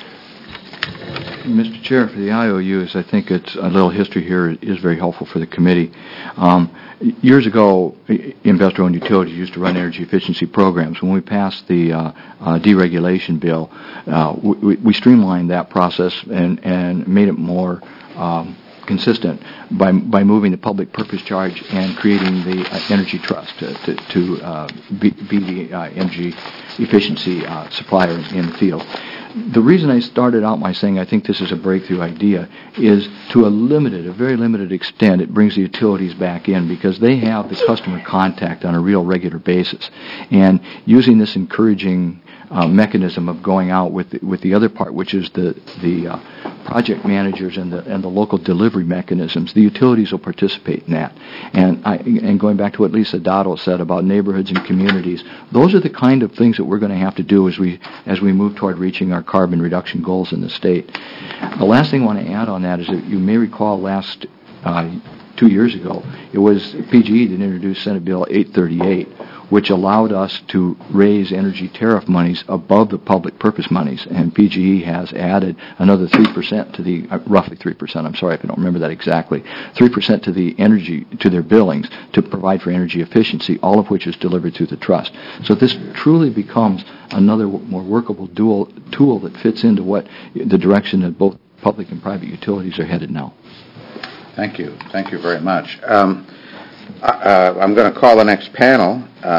Mr. Chair, for the IOUs, I think it's a little history here is very helpful for the committee. Years ago, investor-owned utilities used to run energy efficiency programs. When we passed the deregulation bill, we streamlined that process and made it more consistent by moving the public purpose charge and creating the energy trust to be the energy efficiency supplier in the field. The reason I started out by saying I think this is a breakthrough idea is to a very limited extent, it brings the utilities back in because they have the customer contact on a real regular basis. And using this encouraging mechanism of going out with the other part, which is the project managers and the local delivery mechanisms, the utilities will participate in that. And going back to what Lisa Dotto said about neighborhoods and communities, those are the kind of things that we're going to have to do as we move toward reaching our carbon reduction goals in the state. The last thing I want to add on that is that you may recall 2 years ago, it was PGE that introduced Senate Bill 838, which allowed us to raise energy tariff monies above the public purpose monies, and PGE has added another 3% to the, roughly 3%, I'm sorry if I don't remember that exactly, 3% to the energy, to their billings to provide for energy efficiency, all of which is delivered through the trust. So this truly becomes another more workable tool that fits into what the direction that both public and private utilities are headed now. Thank you. Thank you very much. I'm going to call the next panel.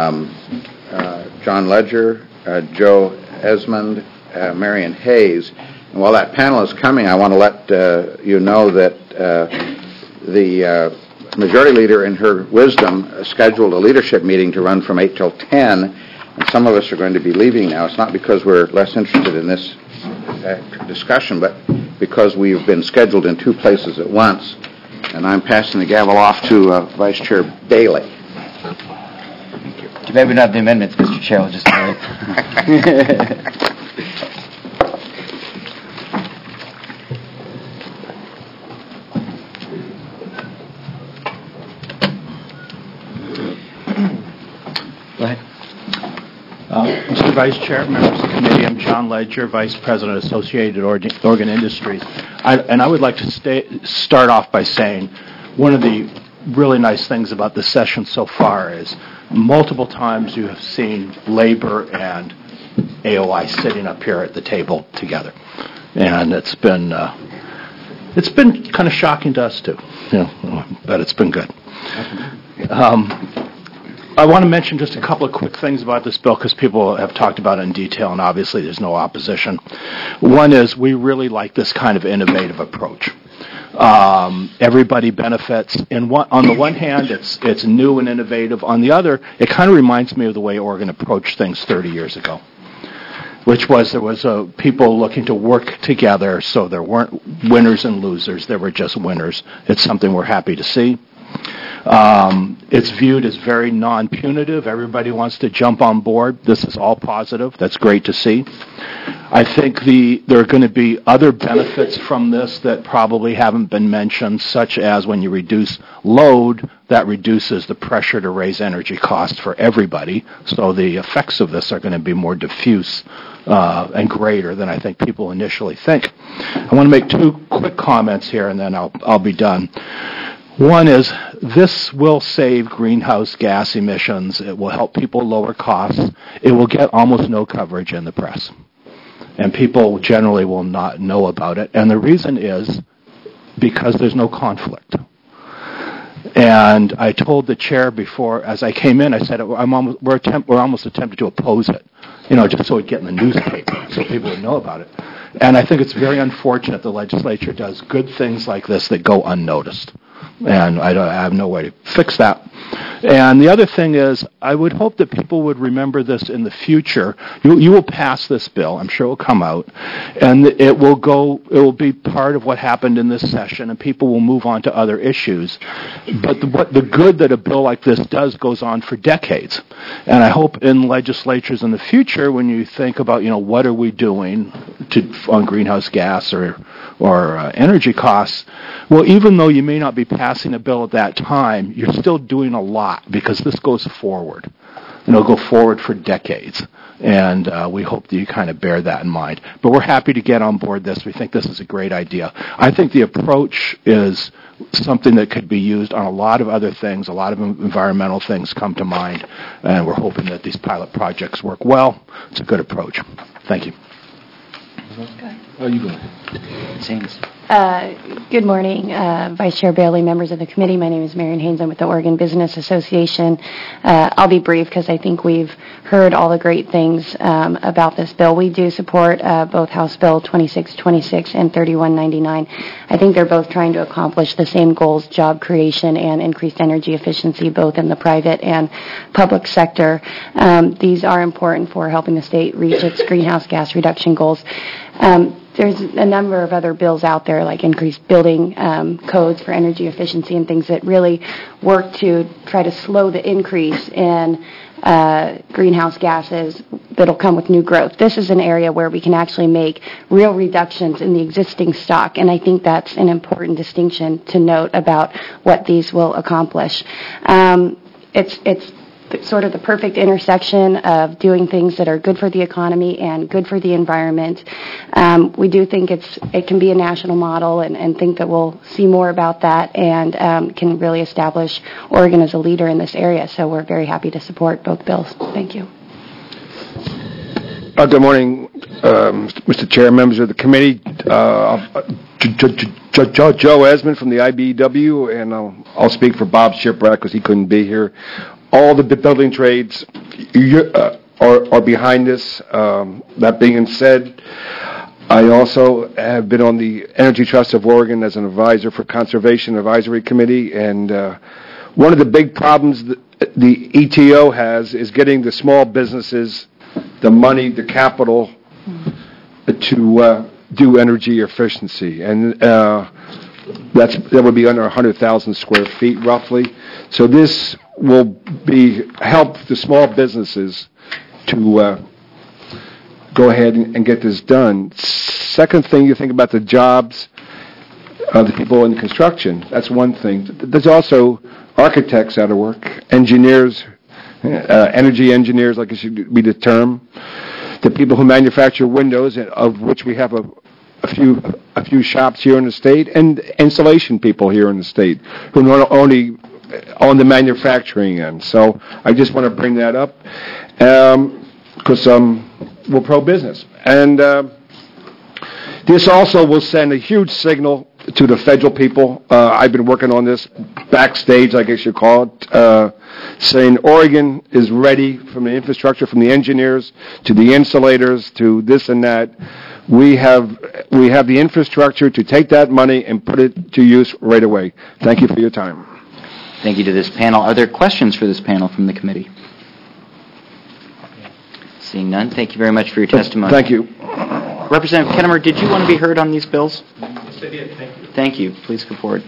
John Ledger, Joe Esmond, Marion Hayes. And while that panel is coming, I want to let you know that the Majority Leader, in her wisdom, scheduled a leadership meeting to run from 8 till 10, and some of us are going to be leaving now. It's not because we're less interested in this discussion, but because we've been scheduled in two places at once. And I'm passing the gavel off to Vice Chair Bailey. Thank you. Too bad we don't have the amendments, Mr. Chair. I'll just do it. Go ahead. Mr. Vice Chair, members of the committee, I'm John Ledger, Vice President of Associated Organ Industries. I would like to start off by saying one of the really nice things about this session so far is multiple times you have seen labor and AOI sitting up here at the table together. And it's been kind of shocking to us too, but it's been good. I want to mention just a couple of quick things about this bill because people have talked about it in detail, and obviously there's no opposition. One is we really like this kind of innovative approach. Everybody benefits. On the one hand, it's new and innovative. On the other, it kind of reminds me of the way Oregon approached things 30 years ago, which was there was people looking to work together, so there weren't winners and losers. There were just winners. It's something we're happy to see. It's viewed as very non-punitive. Everybody wants to jump on board. This is all positive. That's great to see. I think there are going to be other benefits from this that probably haven't been mentioned, such as when you reduce load, that reduces the pressure to raise energy costs for everybody. So the effects of this are going to be more diffuse and greater than I think people initially think. I want to make two quick comments here, and then I'll be done. One is this will save greenhouse gas emissions. It will help people lower costs. It will get almost no coverage in the press. And people generally will not know about it. And the reason is because there's no conflict. And I told the chair before, as I came in, I said, we're almost attempting to oppose it, just so it'd get in the newspaper, so people would know about it. And I think it's very unfortunate the legislature does good things like this that go unnoticed. And I have no way to fix that. And the other thing is, I would hope that people would remember this in the future. You will pass this bill. I'm sure it will come out. And it will be part of what happened in this session, and people will move on to other issues. But the good that a bill like this does goes on for decades. And I hope in legislatures in the future, when you think about, what are we doing on greenhouse gas or energy costs, well, even though you may not be passing a bill at that time, you're still doing a lot because this goes forward. It'll go forward for decades. And we hope that you kind of bear that in mind. But we're happy to get on board this. We think this is a great idea. I think the approach is something that could be used on a lot of other things. A lot of environmental things come to mind. And we're hoping that these pilot projects work well. It's a good approach. Thank you. Good. Oh, you go ahead. Thanks. Good morning, Vice Chair Bailey, members of the committee. My name is Marion Haynes. I'm with the Oregon Business Association. I'll be brief because I think we've heard all the great things about this bill. We do support both House Bill 2626 and 3199. I think they're both trying to accomplish the same goals, job creation and increased energy efficiency, both in the private and public sector. These are important for helping the state reach its greenhouse gas reduction goals. There's a number of other bills out there, like increased building codes for energy efficiency and things that really work to try to slow the increase in greenhouse gases that'll come with new growth. This is an area where we can actually make real reductions in the existing stock, and I think that's an important distinction to note about what these will accomplish. It's sort of the perfect intersection of doing things that are good for the economy and good for the environment. We do think it can be a national model and think that we'll see more about that and can really establish Oregon as a leader in this area. So we're very happy to support both bills. Thank you. Good morning, Mr. Chair, members of the committee. Joe Esmond from the IBEW, and I'll speak for Bob Shipwreck because he couldn't be here. All the building trades are behind this. That being said, I also have been on the Energy Trust of Oregon as an advisor for Conservation Advisory Committee, and one of the big problems that the ETO has is getting the small businesses the money, the capital to do energy efficiency, and that would be under 100,000 square feet roughly. So this will help the small businesses to go ahead and get this done. Second thing, you think about the jobs of the people in construction. That's one thing. There's also architects out of work, engineers, energy engineers, like it should be the term. The people who manufacture windows, of which we have a few shops here in the state, and insulation people here in the state who not only on the manufacturing end. So I just want to bring that up because we're pro-business. And this also will send a huge signal to the federal people. I've been working on this backstage, I guess you call it, saying Oregon is ready from the infrastructure, from the engineers to the insulators to this and that. We have the infrastructure to take that money and put it to use right away. Thank you for your time. Thank you to this panel. Are there questions for this panel from the committee? Seeing none, thank you very much for your testimony. Thank you. Representative Kennemer, did you want to be heard on these bills? Yes, I did. Thank you. Thank you. Please go forward.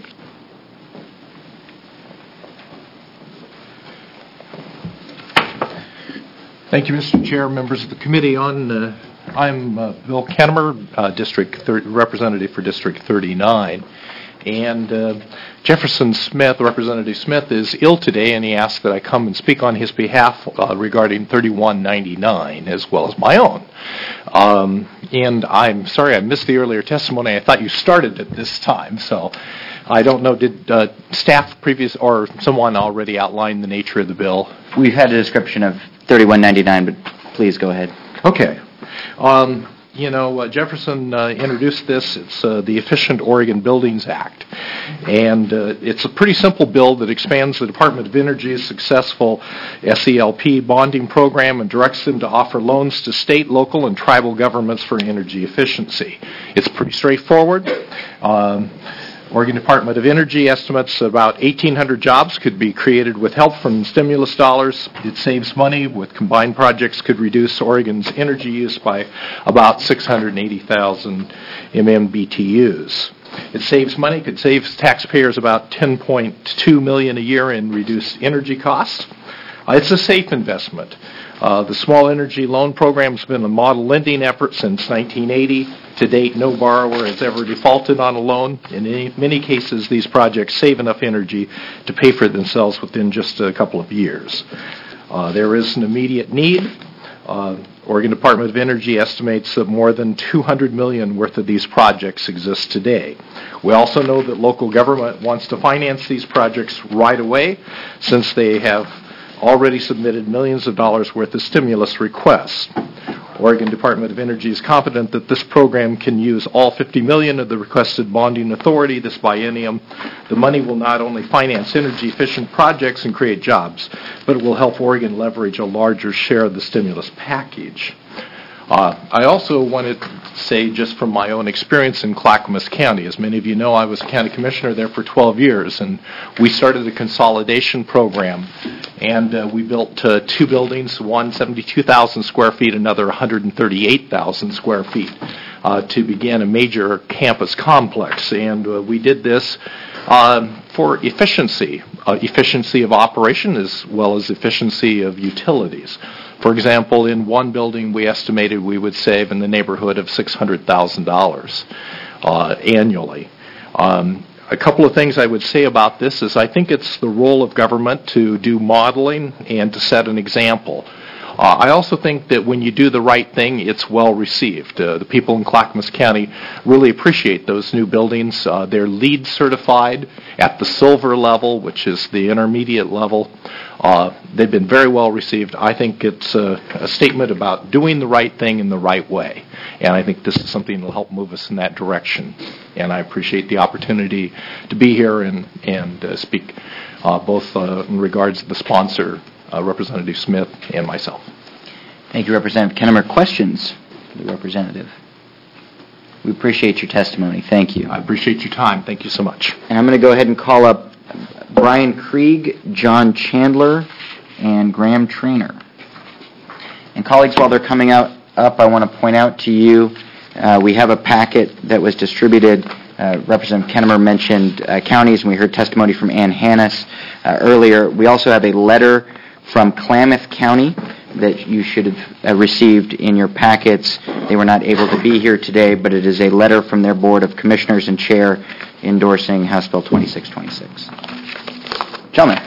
Thank you, Mr. Chair, members of the committee. I'm Bill Kennemer, Representative for District 39. And Jefferson Smith, Representative Smith, is ill today, and he asked that I come and speak on his behalf regarding 3199, as well as my own. And I'm sorry I missed the earlier testimony. I thought you started at this time, so I don't know. Did staff previous or someone already outline the nature of the bill? We've had a description of 3199, but please go ahead. Okay. Jefferson introduced this. It's the Efficient Oregon Buildings Act. And it's a pretty simple bill that expands the Department of Energy's successful SELP bonding program and directs them to offer loans to state, local, and tribal governments for energy efficiency. It's pretty straightforward. Oregon Department of Energy estimates about 1,800 jobs could be created with help from stimulus dollars. It saves money. With combined projects, could reduce Oregon's energy use by about 680,000 MMBTUs. It saves money. Could save taxpayers about $10.2 million a year in reduced energy costs. It's a safe investment. The Small Energy Loan Program has been a model lending effort since 1980. To date, no borrower has ever defaulted on a loan. In many cases, these projects save enough energy to pay for themselves within just a couple of years. There is an immediate need. Oregon Department of Energy estimates that more than $200 million worth of these projects exist today. We also know that local government wants to finance these projects right away, since they have already submitted millions of dollars worth of stimulus requests. Oregon Department of Energy is confident that this program can use all $50 million of the requested bonding authority this biennium. The money will not only finance energy-efficient projects and create jobs, but it will help Oregon leverage a larger share of the stimulus package. I also wanted to say, just from my own experience in Clackamas County, as many of you know, I was county commissioner there for 12 years, and we started a consolidation program, and we built two buildings, one 72,000 square feet, another 138,000 square feet, to begin a major campus complex. And we did this for efficiency of operation as well as efficiency of utilities. For example, in one building, we estimated we would save in the neighborhood of $600,000 annually. A couple of things I would say about this is I think it's the role of government to do modeling and to set an example. I also think that when you do the right thing, it's well received. The people in Clackamas County really appreciate those new buildings. They're LEED certified at the silver level, which is the intermediate level. They've been very well received. I think it's a statement about doing the right thing in the right way. And I think this is something that will help move us in that direction. And I appreciate the opportunity to be here and speak both in regards to the sponsor, Representative Smith, and myself. Thank you, Representative Kennemer. Questions for the representative? We appreciate your testimony. Thank you. I appreciate your time. Thank you so much. And I'm going to go ahead and call up Brian Krieg, John Chandler, and Graham Trainer. And colleagues, while they're coming up, I want to point out to you, we have a packet that was distributed. Representative Kennemer mentioned counties, and we heard testimony from Ann Hannis earlier. We also have a letter from Klamath County that you should have received in your packets. They were not able to be here today, but it is a letter from their Board of Commissioners and Chair endorsing House Bill 2626. Gentlemen.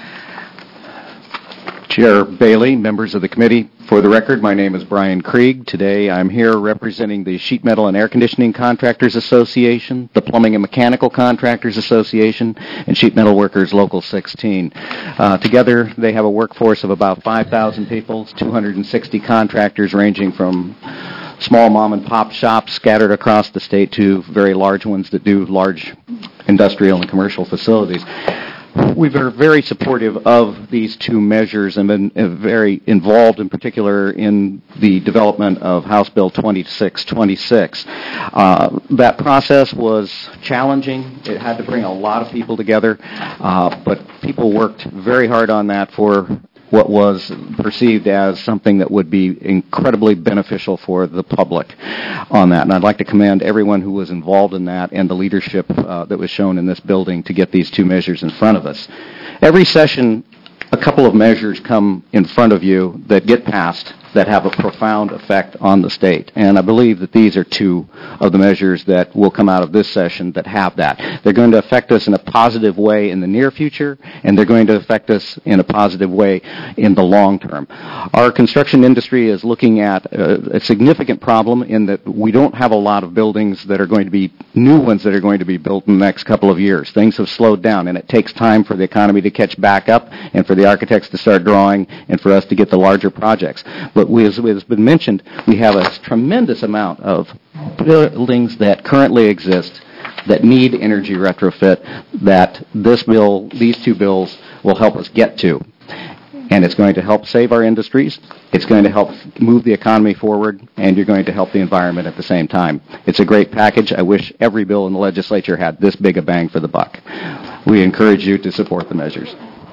Chair Bailey, members of the committee, for the record, my name is Brian Krieg. Today I'm here representing the Sheet Metal and Air Conditioning Contractors Association, the Plumbing and Mechanical Contractors Association, and Sheet Metal Workers Local 16. Together they have a workforce of about 5,000 people, 260 contractors ranging from small mom-and-pop shops scattered across the state to very large ones that do large industrial and commercial facilities. We were very supportive of these two measures and been very involved in particular in the development of House Bill 2626. That process was challenging. It had to bring a lot of people together, but people worked very hard on that for what was perceived as something that would be incredibly beneficial for the public on that. And I'd like to commend everyone who was involved in that and the leadership that was shown in this building to get these two measures in front of us. Every session, a couple of measures come in front of you that get passed that have a profound effect on the state. And I believe that these are two of the measures that will come out of this session that have that. They're going to affect us in a positive way in the near future, and they're going to affect us in a positive way in the long term. Our construction industry is looking at a significant problem in that we don't have a lot of buildings that are going to be new ones that are going to be built in the next couple of years. Things have slowed down, and it takes time for the economy to catch back up and for the architects to start drawing and for us to get the larger projects. But as has been mentioned, we have a tremendous amount of buildings that currently exist that need energy retrofit that these two bills will help us get to. And it's going to help save our industries, it's going to help move the economy forward, and you're going to help the environment at the same time. It's a great package. I wish every bill in the legislature had this big a bang for the buck. We encourage you to support the measures.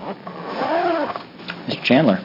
Mr. Chandler.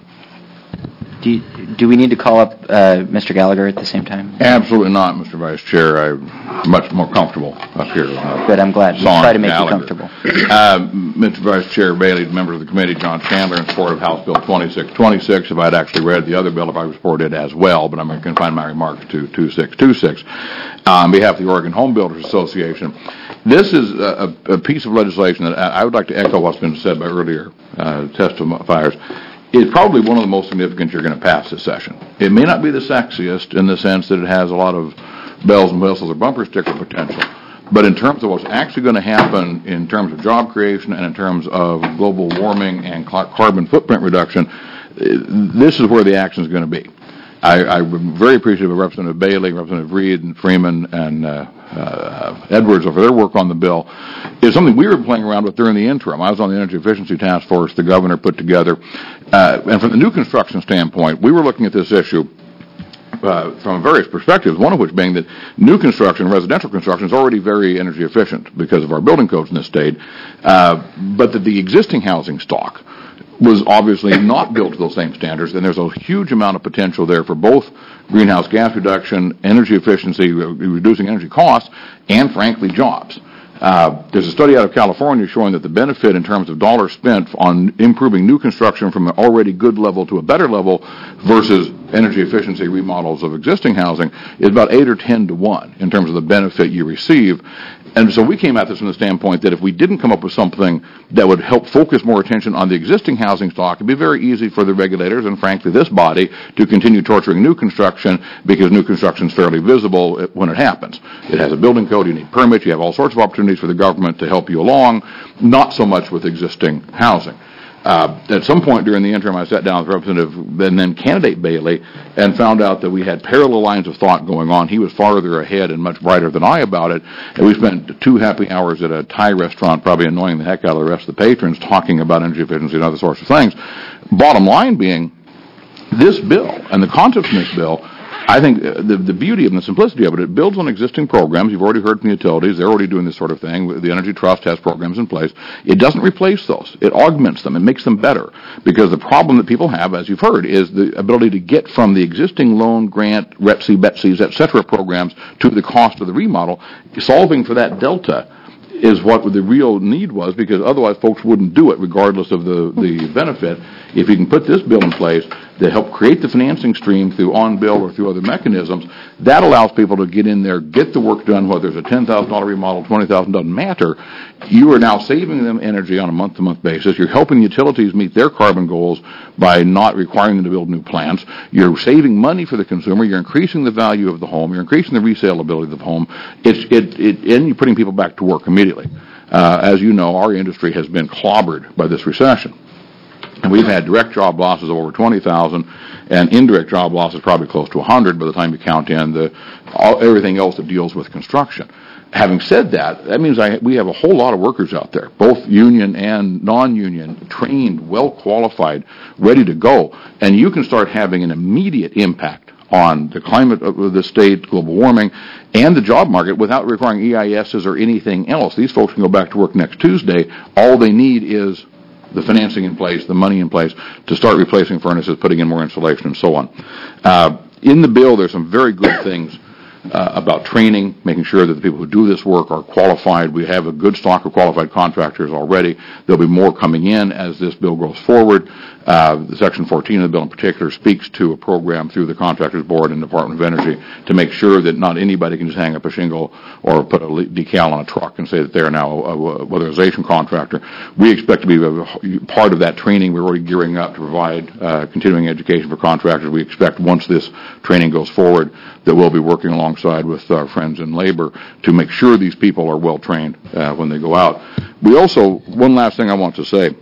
Do we need to call up Mr. Gallagher at the same time? Absolutely not, Mr. Vice Chair. I'm much more comfortable up here. Good, I'm glad. We'll try to make you comfortable. Mr. Vice Chair Bailey, members of the committee, John Chandler, in support of House Bill 2626. If I'd actually read the other bill, if I supported it as well, but I'm going to confine my remarks to 2626. On behalf of the Oregon Home Builders Association, this is a piece of legislation that I would like to echo what's been said by earlier testifiers. It's probably one of the most significant you're going to pass this session. It may not be the sexiest in the sense that it has a lot of bells and whistles or bumper sticker potential, but in terms of what's actually going to happen in terms of job creation and in terms of global warming and carbon footprint reduction, this is where the action is going to be. I'm very appreciative of Representative Bailey, Representative Reed, and Freeman, and Edwards over their work on the bill. It's something we were playing around with during the interim. I was on the Energy Efficiency Task Force the governor put together. And from the new construction standpoint, we were looking at this issue from various perspectives, one of which being that new construction, residential construction, is already very energy efficient because of our building codes in this state, but that the existing housing stock was obviously not built to those same standards, and there's a huge amount of potential there for both greenhouse gas reduction, energy efficiency, reducing energy costs, and, frankly, jobs. There's a study out of California showing that the benefit in terms of dollars spent on improving new construction from an already good level to a better level versus energy efficiency remodels of existing housing is about 8 or 10 to 1 in terms of the benefit you receive. And so we came at this from the standpoint that if we didn't come up with something that would help focus more attention on the existing housing stock, it'd be very easy for the regulators and, frankly, this body to continue torturing new construction because new construction is fairly visible when it happens. It has a building code, you need permits, you have all sorts of opportunities for the government to help you along, not so much with existing housing. At some point during the interim, I sat down with Representative and then candidate Bailey and found out that we had parallel lines of thought going on. He was farther ahead and much brighter than I about it. And we spent 2 happy hours at a Thai restaurant, probably annoying the heck out of the rest of the patrons, talking about energy efficiency and other sorts of things. Bottom line being, this bill and the concepts in this bill, I think the beauty of it and the simplicity of it, it builds on existing programs. You've already heard from the utilities. They're already doing this sort of thing. The Energy Trust has programs in place. It doesn't replace those. It augments them. It makes them better. Because the problem that people have, as you've heard, is the ability to get from the existing loan, grant, REPSI, BETSIs, et cetera programs to the cost of the remodel. Solving for that delta is what the real need was, because otherwise folks wouldn't do it regardless of the benefit. If you can put this bill in place that help create the financing stream through on-bill or through other mechanisms, that allows people to get in there, get the work done, whether it's a $10,000 remodel, $20,000, doesn't matter. You are now saving them energy on a month-to-month basis. You're helping utilities meet their carbon goals by not requiring them to build new plants. You're saving money for the consumer. You're increasing the value of the home. You're increasing the resaleability of the home. And you're putting people back to work immediately. As you know, our industry has been clobbered by this recession. And we've had direct job losses of over 20,000 and indirect job losses probably close to 100 by the time you count in everything else that deals with construction. Having said that, that means we have a whole lot of workers out there, both union and non-union, trained, well-qualified, ready to go. And you can start having an immediate impact on the climate of the state, global warming, and the job market without requiring EISs or anything else. These folks can go back to work next Tuesday. All they need is the financing in place, the money in place to start replacing furnaces, putting in more insulation, and so on. In the bill, there's some very good things about training, making sure that the people who do this work are qualified. We have a good stock of qualified contractors already. There'll be more coming in as this bill goes forward. The Section 14 of the bill in particular speaks to a program through the Contractors Board and Department of Energy to make sure that not anybody can just hang up a shingle or put a decal on a truck and say that they're now a weatherization contractor. We expect to be a part of that training. We're already gearing up to provide continuing education for contractors. We expect once this training goes forward that we'll be working alongside with our friends in labor to make sure these people are well trained when they go out. We also, one last thing I want to say,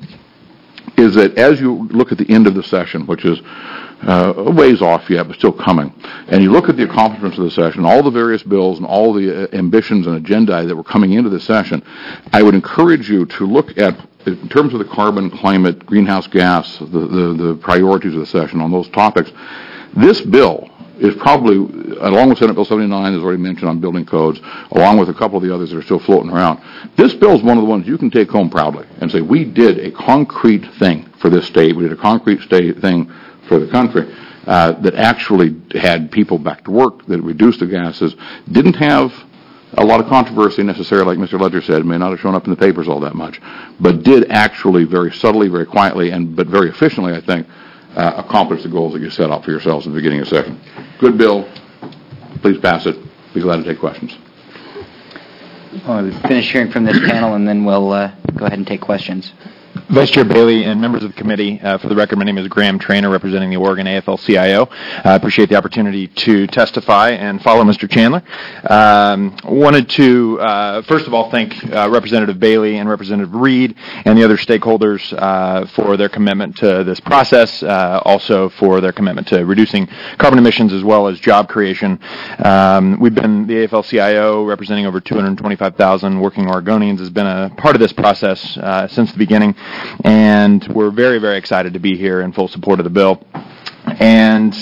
is that as you look at the end of the session, which is a ways off yet, but still coming, and you look at the accomplishments of the session, all the various bills and all the ambitions and agenda that were coming into the session, I would encourage you to look at, in terms of the carbon, climate, greenhouse gas, the priorities of the session on those topics. This bill is probably, along with Senate Bill 79, as already mentioned on building codes, along with a couple of the others that are still floating around, this bill is one of the ones you can take home proudly and say, we did a concrete thing for this state, we did a concrete thing for the country that actually had people back to work, that reduced the gases, didn't have a lot of controversy necessarily, like Mr. Ledger said, may not have shown up in the papers all that much, but did actually very subtly, very quietly, but very efficiently, I think, accomplish the goals that you set out for yourselves at the beginning of the session. Good bill. Please pass it. Be glad to take questions. Well, we'll finish hearing from this panel, and then we'll go ahead and take questions. Vice Chair Bailey and members of the committee, for the record, my name is Graham Trainer, representing the Oregon AFL-CIO. I appreciate the opportunity to testify and follow Mr. Chandler. Wanted to, first of all, thank Representative Bailey and Representative Reed and the other stakeholders for their commitment to this process, also for their commitment to reducing carbon emissions as well as job creation. We've been, the AFL-CIO, representing over 225,000 working Oregonians, has been a part of this process since the beginning, and we're very, very excited to be here in full support of the bill. And,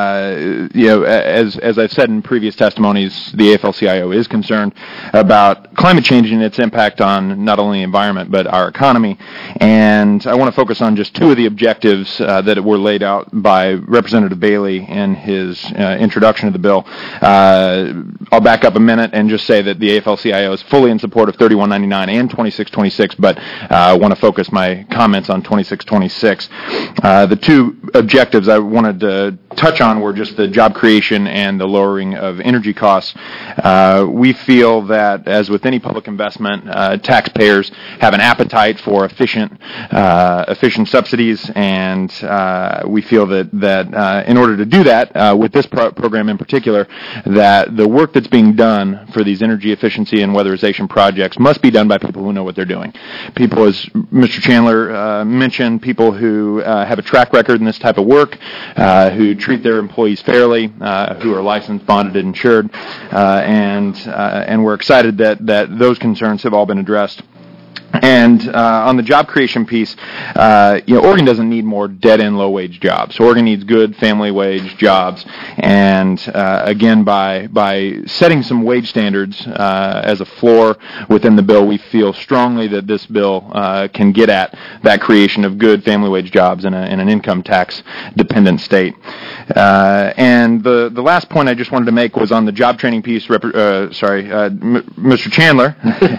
as I've said in previous testimonies, the AFL-CIO is concerned about climate change and its impact on not only the environment but our economy. And I want to focus on just two of the objectives that were laid out by Representative Bailey in his introduction of the bill. I'll back up a minute and just say that the AFL-CIO is fully in support of 3199 and 2626, but I want to focus my comments on 2626. The two objectives I wanted to touch on were just the job creation and the lowering of energy costs. We feel that, as with any public investment, taxpayers have an appetite for efficient subsidies, and we feel that in order to do that, with this program in particular, that the work that's being done for these energy efficiency and weatherization projects must be done by people who know what they're doing. People, as Mr. Chandler mentioned, people who have a track record in this type of work, who treat their employees fairly, who are licensed, bonded, and insured, and we're excited that those concerns have all been addressed. And on the job creation piece, Oregon doesn't need more dead-end low-wage jobs. Oregon needs good family wage jobs. And again, by setting some wage standards as a floor within the bill, we feel strongly that this bill can get at that creation of good family wage jobs in an income tax dependent state. And the last point I just wanted to make was on the job training piece. Mr. Chandler.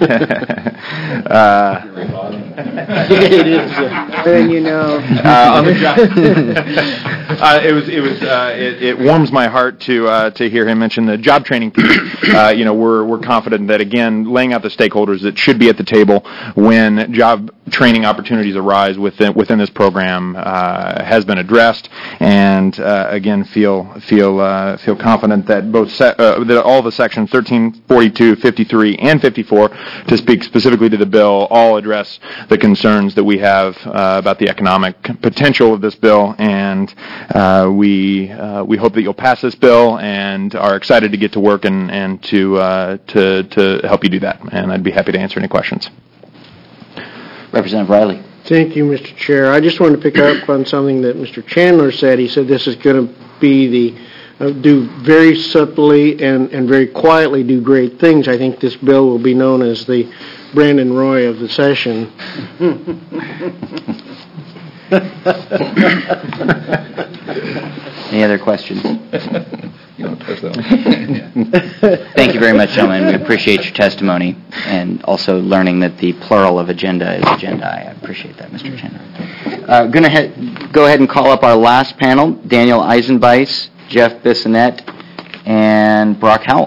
It warms my heart to hear him mention the job training piece. We're confident that, again, laying out the stakeholders that should be at the table when job training opportunities arise within this program has been addressed, and again feel confident that that all the sections 13, 42, 53, and 54, to speak specifically to the bill, all address the concerns that we have about the economic potential of this bill, and we hope that you'll pass this bill and are excited to get to work and to help you do that. And I'd be happy to answer any questions. Representative Riley. Thank you, Mr. Chair. I just wanted to pick up on something that Mr. Chandler said. He said this is going to be do very subtly and very quietly do great things. I think this bill will be known as the Brandon Roy of the session. Any other questions? Thank you very much, gentlemen. We appreciate your testimony and also learning that the plural of agenda is agenda. I appreciate that, Mr. Chandler. Going to go ahead and call up our last panel, Daniel Eisenbeis, Jeff Bissonette, and Brock Howell.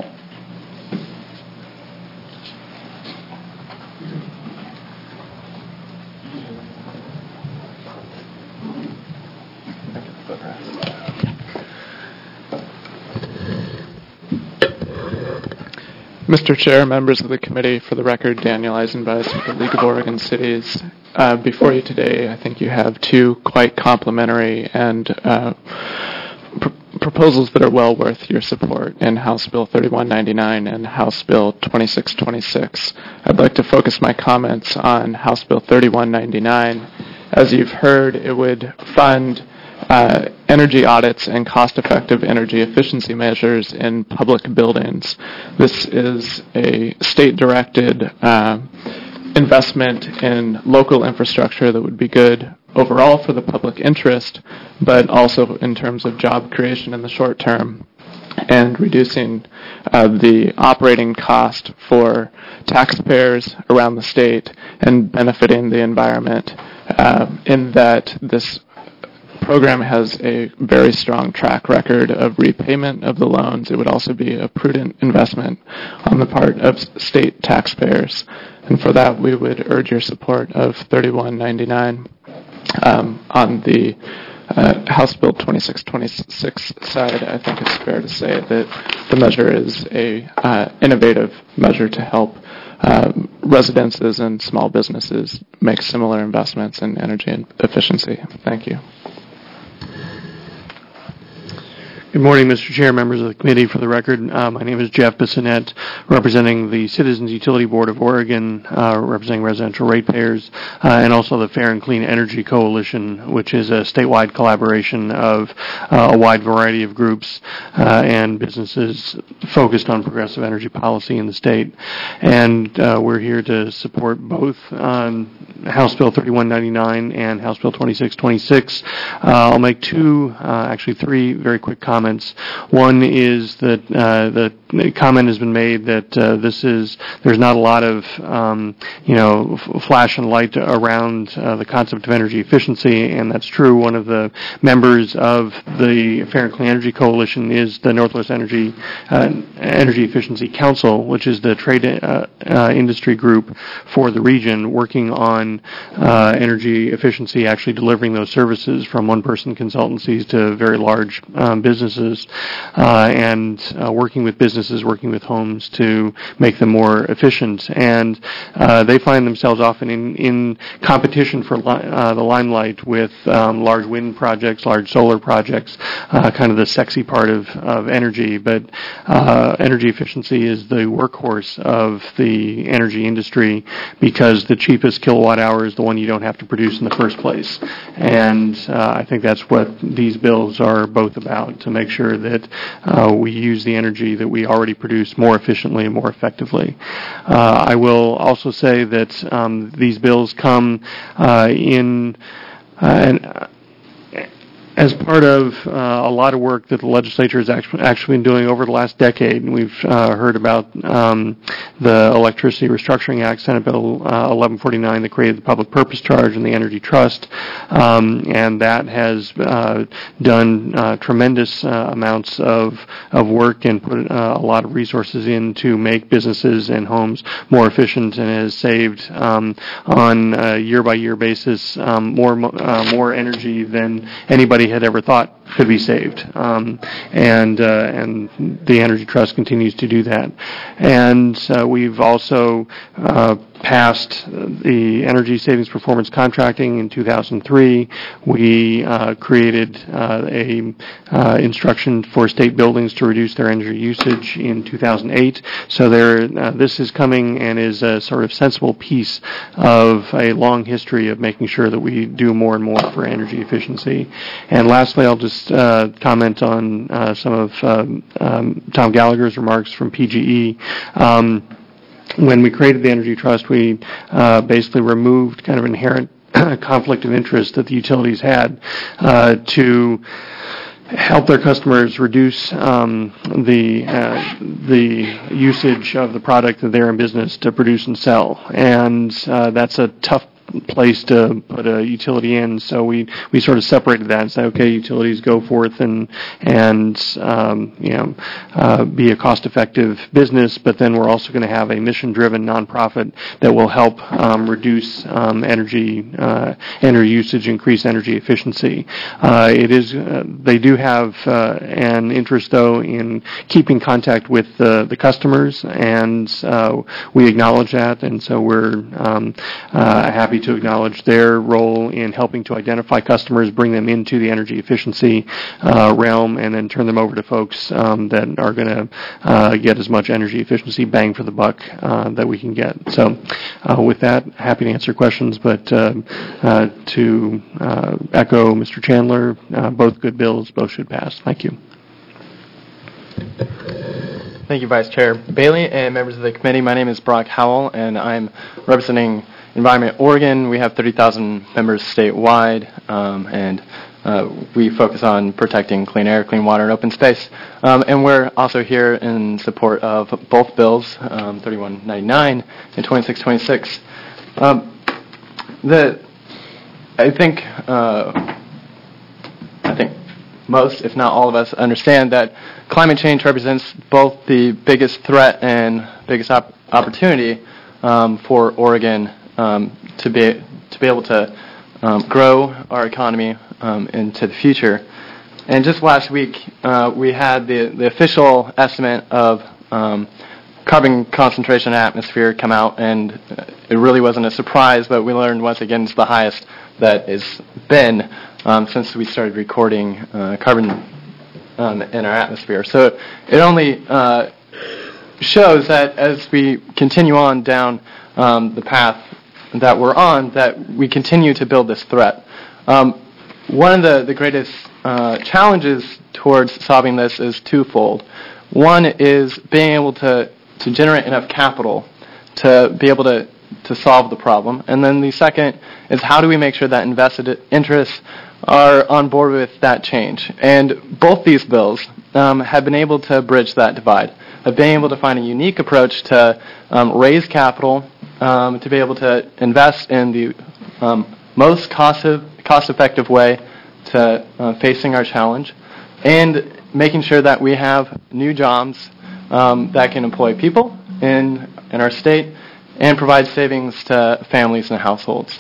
Mr. Chair, members of the committee, for the record, Daniel Eisenbeis with the League of Oregon Cities. Before you today, I think you have two quite complementary and proposals that are well worth your support in House Bill 3199 and House Bill 2626. I'd like to focus my comments on House Bill 3199. As you've heard, it would fund energy audits and cost-effective energy efficiency measures in public buildings. This is a state-directed investment in local infrastructure that would be good overall for the public interest, but also in terms of job creation in the short term and reducing the operating cost for taxpayers around the state and benefiting the environment in that this program has a very strong track record of repayment of the loans. It would also be a prudent investment on the part of state taxpayers. And for that, we would urge your support of 3199. On the House Bill 2626 side, I think it's fair to say that the measure is a innovative measure to help residences and small businesses make similar investments in energy and efficiency. Thank you. Good morning, Mr. Chair, members of the committee. For the record, my name is Jeff Bissonette, representing the Citizens Utility Board of Oregon, representing residential ratepayers, and also the Fair and Clean Energy Coalition, which is a statewide collaboration of a wide variety of groups and businesses focused on progressive energy policy in the state. And we're here to support both House Bill 3199 and House Bill 2626. I'll make three very quick comments. One is that the comment has been made that there's not a lot of flash and light around the concept of energy efficiency, and that's true. One of the members of the Fair and Clean Energy Coalition is the Northwest Energy Efficiency Council, which is the trade industry group for the region, working on energy efficiency, actually delivering those services from one-person consultancies to very large businesses, and working with businesses, working with homes to make them more efficient. And they find themselves often in competition for the limelight with large wind projects, large solar projects, kind of the sexy part of energy. But energy efficiency is the workhorse of the energy industry because the cheapest kilowatt hour is the one you don't have to produce in the first place. And I think that's what these bills are both about, to make sure that we use the energy that we already produce more efficiently and more effectively. I will also say that these bills come as part of a lot of work that the legislature has actually been doing over the last decade. And we've heard about the Electricity Restructuring Act, Senate Bill 1149, that created the Public Purpose Charge and the Energy Trust. And that has done tremendous amounts of work and put a lot of resources in to make businesses and homes more efficient, and has saved on a year-by-year basis more energy than anybody had ever thought could be saved, and the Energy Trust continues to do that. And we've also passed the Energy Savings Performance Contracting in 2003. We created a instruction for state buildings to reduce their energy usage in 2008. So this is coming and is a sort of sensible piece of a long history of making sure that we do more and more for energy efficiency. And lastly, I'll just comment on some of Tom Gallagher's remarks from PGE. When we created the Energy Trust, we basically removed kind of inherent conflict of interest that the utilities had to help their customers reduce the usage of the product that they're in business to produce and sell. And that's a tough place to put a utility in, so we sort of separated that and said, okay, utilities go forth and be a cost-effective business, but then we're also going to have a mission-driven nonprofit that will help reduce energy usage, increase energy efficiency. They do have an interest, though, in keeping contact with the customers, and we acknowledge that, and so we're happy to acknowledge their role in helping to identify customers, bring them into the energy efficiency realm, and then turn them over to folks that are going to get as much energy efficiency bang for the buck that we can get. So with that, happy to answer questions, but to echo Mr. Chandler, both good bills, both should pass. Thank you. Thank you, Vice Chair Bailey and members of the committee. My name is Brock Howell, and I'm representing Environment Oregon. We have 30,000 members statewide, and we focus on protecting clean air, clean water, and open space. And we're also here in support of both bills, 3199 and 2626. I think most, if not all of us, understand that climate change represents both the biggest threat and biggest opportunity for Oregon to be able to grow our economy into the future. And just last week, we had the official estimate of carbon concentration in the atmosphere come out, and it really wasn't a surprise, but we learned once again it's the highest that it's been since we started recording carbon in our atmosphere. So it only shows that as we continue on down the path that we're on, that we continue to build this threat. One of the greatest challenges towards solving this is twofold. One is being able to generate enough capital to be able to solve the problem. And then the second is how do we make sure that invested interests are on board with that change. And both these bills have been able to bridge that divide, have been able to find a unique approach to raise capital, to be able to invest in the most cost-effective way to facing our challenge, and making sure that we have new jobs that can employ people in our state and provide savings to families and households.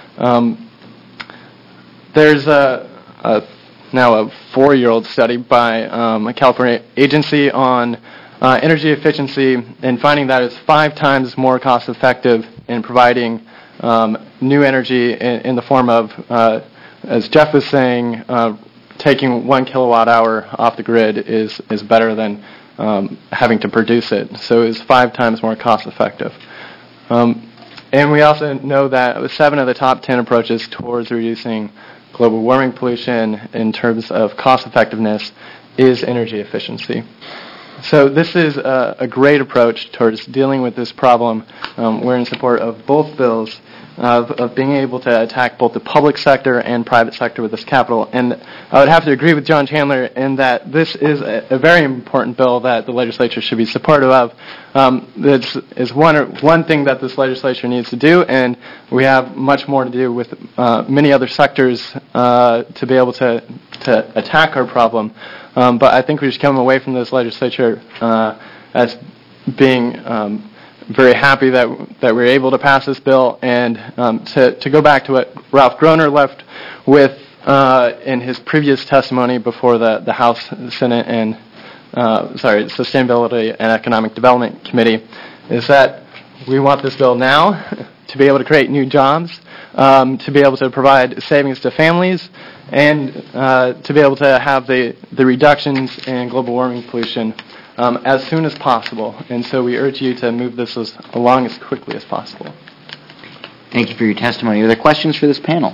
There's now a 4-year-old study by a California agency on energy efficiency, and finding that it's 5 times more cost-effective in providing new energy in the form of, as Jeff was saying, taking 1 kilowatt hour off the grid is better than having to produce it. So it's 5 times more cost-effective. And we also know that 7 of the top 10 approaches towards reducing global warming pollution in terms of cost-effectiveness is energy efficiency. So this is a great approach towards dealing with this problem. We're in support of both bills, of being able to attack both the public sector and private sector with this capital. And I would have to agree with John Chandler in that this is a very important bill that the legislature should be supportive of. This is one thing that this legislature needs to do, and we have much more to do with many other sectors to be able to attack our problem. But I think we should come away from this legislature as being very happy that we're able to pass this bill, and to go back to what Ralph Groner left with in his previous testimony before the House, Senate, and Sustainability and Economic Development Committee, is that we want this bill now to be able to create new jobs, to be able to provide savings to families, and to be able to have the reductions in global warming pollution as soon as possible. And so we urge you to move this along as quickly as possible. Thank you for your testimony. Are there questions for this panel?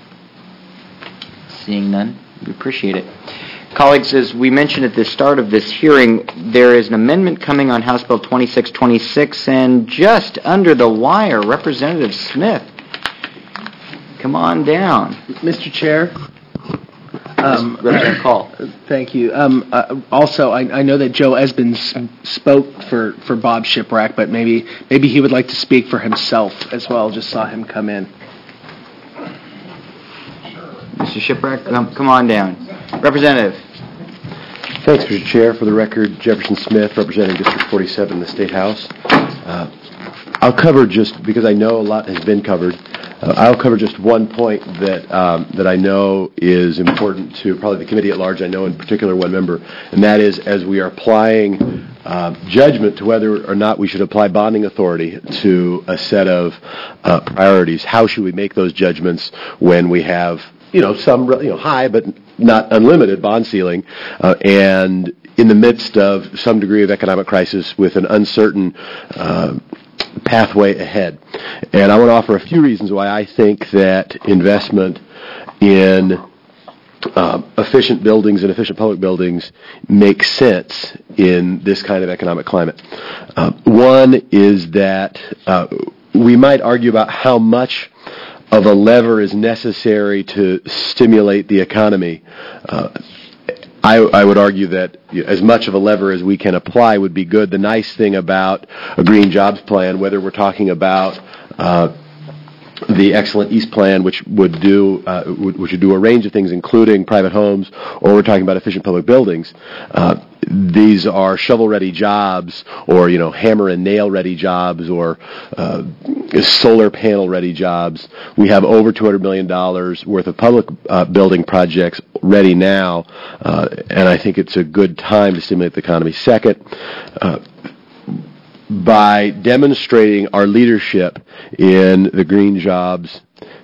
Seeing none, we appreciate it. Colleagues, as we mentioned at the start of this hearing, there is an amendment coming on House Bill 2626, and just under the wire, Representative Smith. Come on down. Mr. Chair. Representative Call. Thank you. Also, I know that Joe Esbin spoke for Bob Shiprack, but maybe he would like to speak for himself as well. Just saw him come in. Mr. Shiprack, come on down. Representative. Thanks, Mr. Chair. For the record, Jefferson Smith, representing District 47 in the State House. I'll cover, just because I know a lot has been covered, I'll cover just one point that I know is important to probably the committee at large, I know in particular one member, and that is as we are applying judgment to whether or not we should apply bonding authority to a set of priorities, how should we make those judgments when we have some high but not unlimited bond ceiling, and in the midst of some degree of economic crisis with an uncertain pathway ahead. And I want to offer a few reasons why I think that investment in efficient buildings and efficient public buildings makes sense in this kind of economic climate. One is that we might argue about how much of a lever is necessary to stimulate the economy. I would argue that as much of a lever as we can apply would be good. The nice thing about a green jobs plan, whether we're talking about the Excellent East Plan, which would do a range of things, including private homes, or we're talking about efficient public buildings. These are shovel-ready jobs, or hammer and nail-ready jobs, or solar panel-ready jobs. We have over $200 million worth of public building projects ready now, and I think it's a good time to stimulate the economy. Second, by demonstrating our leadership in the green jobs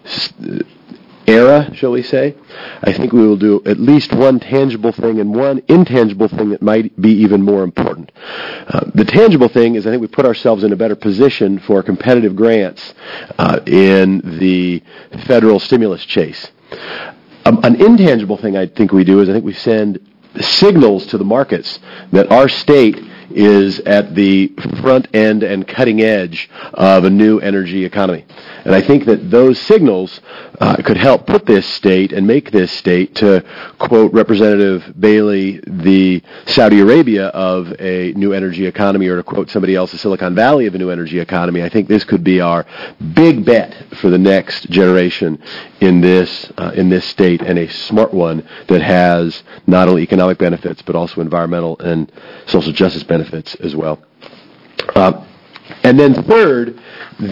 era, shall we say, I think we will do at least one tangible thing and one intangible thing that might be even more important. The tangible thing is I think we put ourselves in a better position for competitive grants in the federal stimulus chase. An intangible thing I think we do is I think we send signals to the markets that our state is at the front end and cutting edge of a new energy economy. And I think that those signals could help put this state and make this state, to quote Representative Bailey, the Saudi Arabia of a new energy economy, or to quote somebody else, the Silicon Valley of a new energy economy. I think this could be our big bet for the next generation in this state, and a smart one that has not only economic benefits but also environmental and social justice benefits as well. And then third,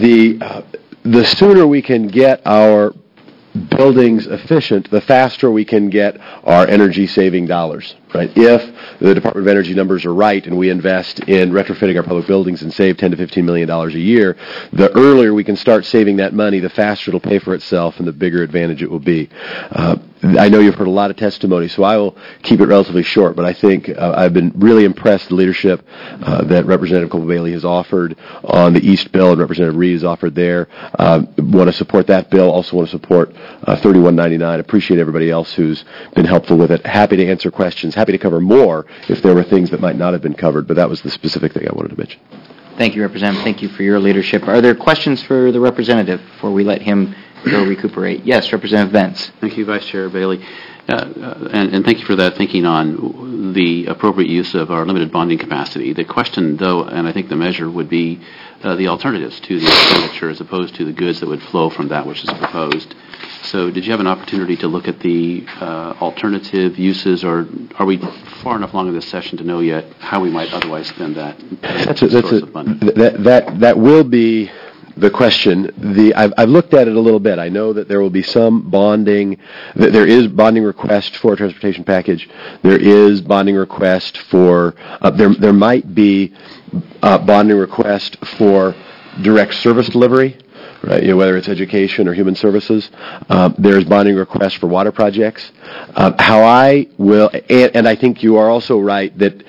the sooner we can get our buildings efficient, the faster we can get our energy-saving dollars. Right? If the Department of Energy numbers are right and we invest in retrofitting our public buildings and save $10 to $15 million a year, the earlier we can start saving that money, the faster it'll pay for itself and the bigger advantage it will be. I know you've heard a lot of testimony, so I will keep it relatively short, but I think I've been really impressed with the leadership that Representative Cole-Bailey has offered on the East bill and Representative Reed has offered there. Want to support that bill, also want to support 3199. Appreciate everybody else who's been helpful with it. Happy to answer questions. Happy to cover more if there were things that might not have been covered, but that was the specific thing I wanted to mention. Thank you, Representative. Thank you for your leadership. Are there questions for the representative before we let him go recuperate? Yes, Representative Vance. Thank you, Vice Chair Bailey. And thank you for that thinking on the appropriate use of our limited bonding capacity. The question, though, and I think the measure would be the alternatives to the expenditure as opposed to the goods that would flow from that which is proposed. So did you have an opportunity to look at the alternative uses, or are we far enough along in this session to know yet how we might otherwise spend that source of money? That will be the question. I've looked at it a little bit. I know that there will be some bonding. There is bonding request for a transportation package. There is bonding request for, there might be bonding request for direct service delivery, right? Whether it's education or human services. There's bonding requests for water projects. How I will, and I think you are also right that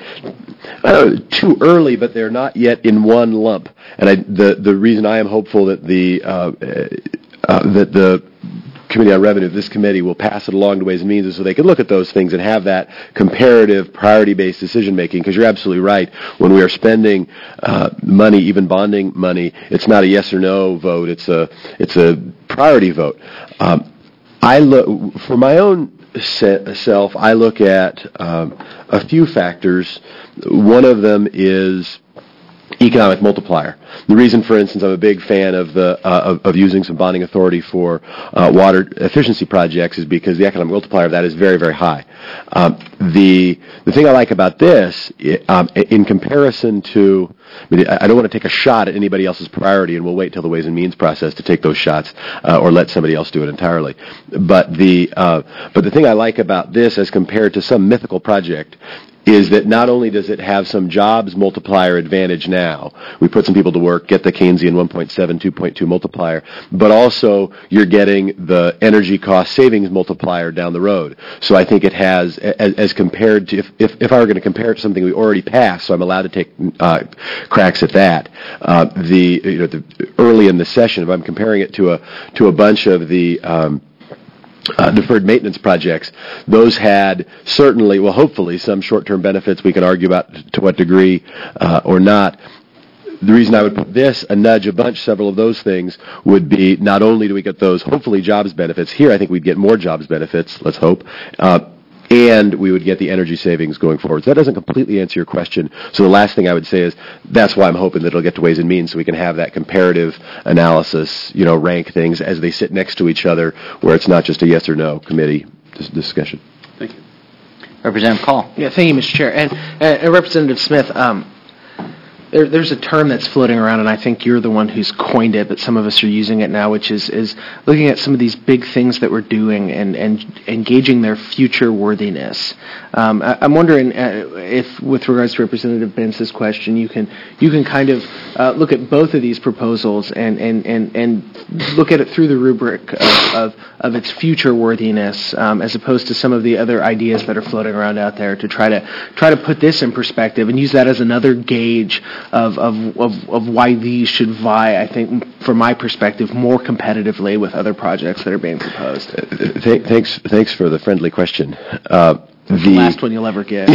too early, but they're not yet in one lump. And the reason I am hopeful that the Committee on Revenue, this committee, will pass it along to Ways and Means is so they can look at those things and have that comparative priority-based decision-making, because you're absolutely right. When we are spending money, even bonding money, it's not a yes or no vote. It's a priority vote. I look, for my own self, I look at a few factors. One of them is economic multiplier. The reason, for instance, I'm a big fan of using some bonding authority for water efficiency projects is because the economic multiplier of that is very, very high. The thing I like about this, in comparison to, I don't want to take a shot at anybody else's priority, and we'll wait till the Ways and Means process to take those shots, or let somebody else do it entirely. But the thing I like about this, as compared to some mythical project, is that not only does it have some jobs multiplier advantage now, we put some people to work, get the Keynesian 1.7, 2.2 multiplier, but also you're getting the energy cost savings multiplier down the road. So I think it has, as compared to, if I were going to compare it to something we already passed, so I'm allowed to take cracks at that, early in the session, if I'm comparing it to a bunch of the deferred maintenance projects, those had certainly, well, hopefully, some short-term benefits. We can argue about to what degree or not. The reason I would put this a nudge a bunch, several of those things, would be not only do we get those, hopefully, jobs benefits. Here, I think we'd get more jobs benefits, let's hope. and we would get the energy savings going forward. So that doesn't completely answer your question. So the last thing I would say is that's why I'm hoping that it'll get to Ways and Means so we can have that comparative analysis, rank things as they sit next to each other where it's not just a yes or no committee discussion. Thank you. Representative Call. Yeah, thank you, Mr. Chair. And Representative Smith, there's a term that's floating around, and I think you're the one who's coined it, but some of us are using it now, which is looking at some of these big things that we're doing and engaging their future worthiness. I'm wondering if, with regards to Representative Bence's question, you can kind of look at both of these proposals and look at it through the rubric of its future worthiness, as opposed to some of the other ideas that are floating around out there, to try to put this in perspective and use that as another gauge of why these should vie, I think, from my perspective, more competitively with other projects that are being proposed. Thanks for the friendly question. The last one you'll ever get.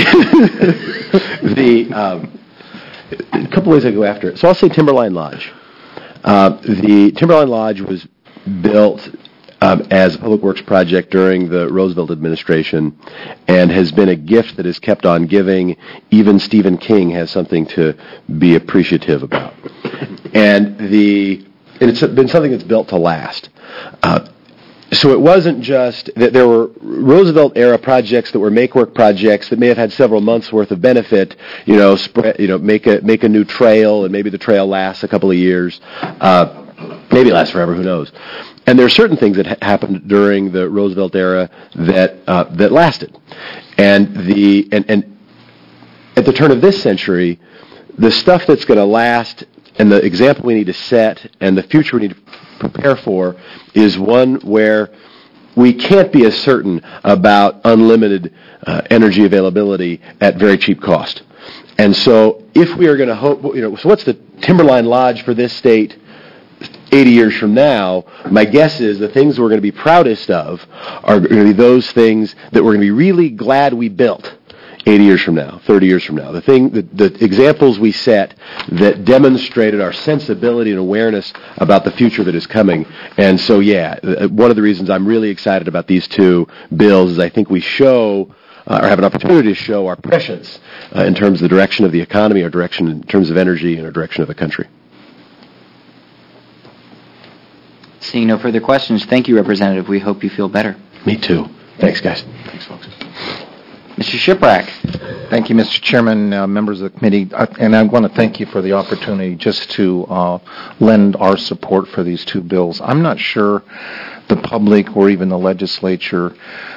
A couple ways I go after it. So I'll say Timberline Lodge. The Timberline Lodge was built as a public works project during the Roosevelt administration and has been a gift that has kept on giving. Even Stephen King has something to be appreciative about. And it's been something that's built to last. So it wasn't just that there were Roosevelt-era projects that were make-work projects that may have had several months' worth of benefit, make a new trail, and maybe the trail lasts a couple of years. Maybe it lasts forever, who knows. And there are certain things that happened during the Roosevelt era that lasted. And at the turn of this century, the stuff that's going to last and the example we need to set and the future we need to prepare for is one where we can't be as certain about unlimited energy availability at very cheap cost. And so if we are going to hope, so what's the Timberline Lodge for this state 80 years from now? My guess is the things we're going to be proudest of are going to be those things that we're going to be really glad we built 80 years from now, 30 years from now. The examples we set that demonstrated our sensibility and awareness about the future that is coming. And so, one of the reasons I'm really excited about these two bills is I think we show or have an opportunity to show our prescience in terms of the direction of the economy, our direction in terms of energy, and our direction of the country. Seeing no further questions, thank you, Representative. We hope you feel better. Me too. Thanks, guys. Thanks, folks. Mr. Shiprack. Thank you, Mr. Chairman, members of the committee, and I want to thank you for the opportunity just to lend our support for these two bills. I'm not sure the public or even the legislature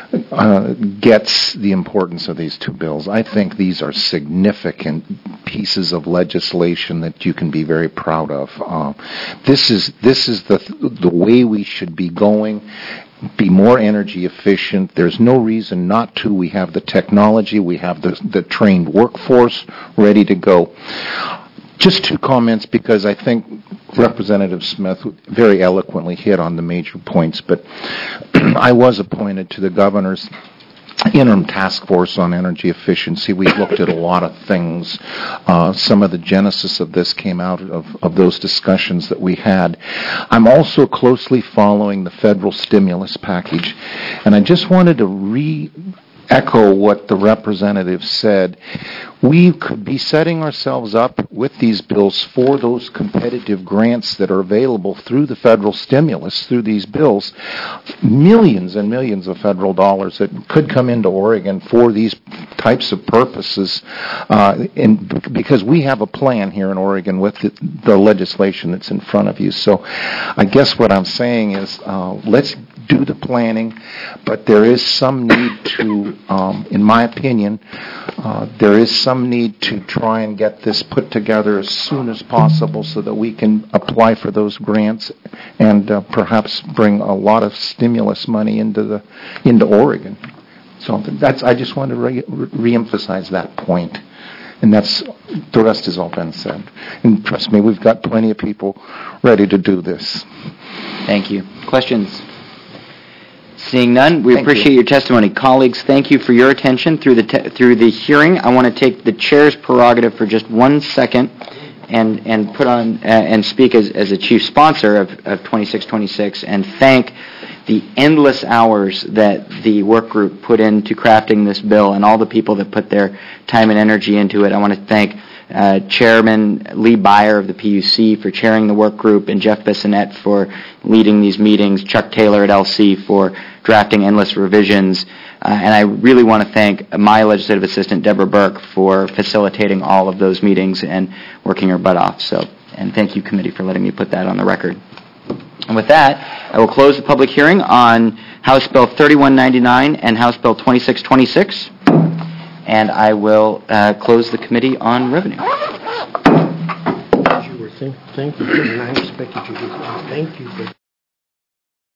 gets the importance of these two bills. I think these are significant pieces of legislation that you can be very proud of. This is the way we should be going. Be more energy efficient. There's no reason not to. We have the technology. We have the trained workforce ready to go. Just two comments, because I think Representative Smith very eloquently hit on the major points, but I was appointed to the governor's interim task force on energy efficiency. We looked at a lot of things. Some of the genesis of this came out of those discussions that we had. I'm also closely following the federal stimulus package, and I just wanted to echo what the representative said. We could be setting ourselves up with these bills for those competitive grants that are available through the federal stimulus, through these bills. Millions and millions of federal dollars that could come into Oregon for these types of purposes, because we have a plan here in Oregon with the legislation that's in front of you. So I guess what I'm saying is let's do the planning, but there is some need to, in my opinion, there is some need to try and get this put together as soon as possible so that we can apply for those grants and perhaps bring a lot of stimulus money into Oregon. So I just want to reemphasize that point. And the rest has all been said. And trust me, we've got plenty of people ready to do this. Thank you. Questions? Seeing none, we appreciate your testimony. Colleagues, thank you for your attention through the hearing. I want to take the chair's prerogative for just 1 second and put on and speak as a chief sponsor of 2626 and thank the endless hours that the work group put into crafting this bill and all the people that put their time and energy into it. I want to thank Chairman Lee Beyer of the PUC for chairing the work group, and Jeff Bissonette for leading these meetings, Chuck Taylor at LC for drafting endless revisions, and I really want to thank my legislative assistant, Deborah Burke, for facilitating all of those meetings and working her butt off. And thank you, committee, for letting me put that on the record. And with that, I will close the public hearing on House Bill 3199 and House Bill 2626. And I will close the committee on revenue. Thank you. And I expected you to. Thank you.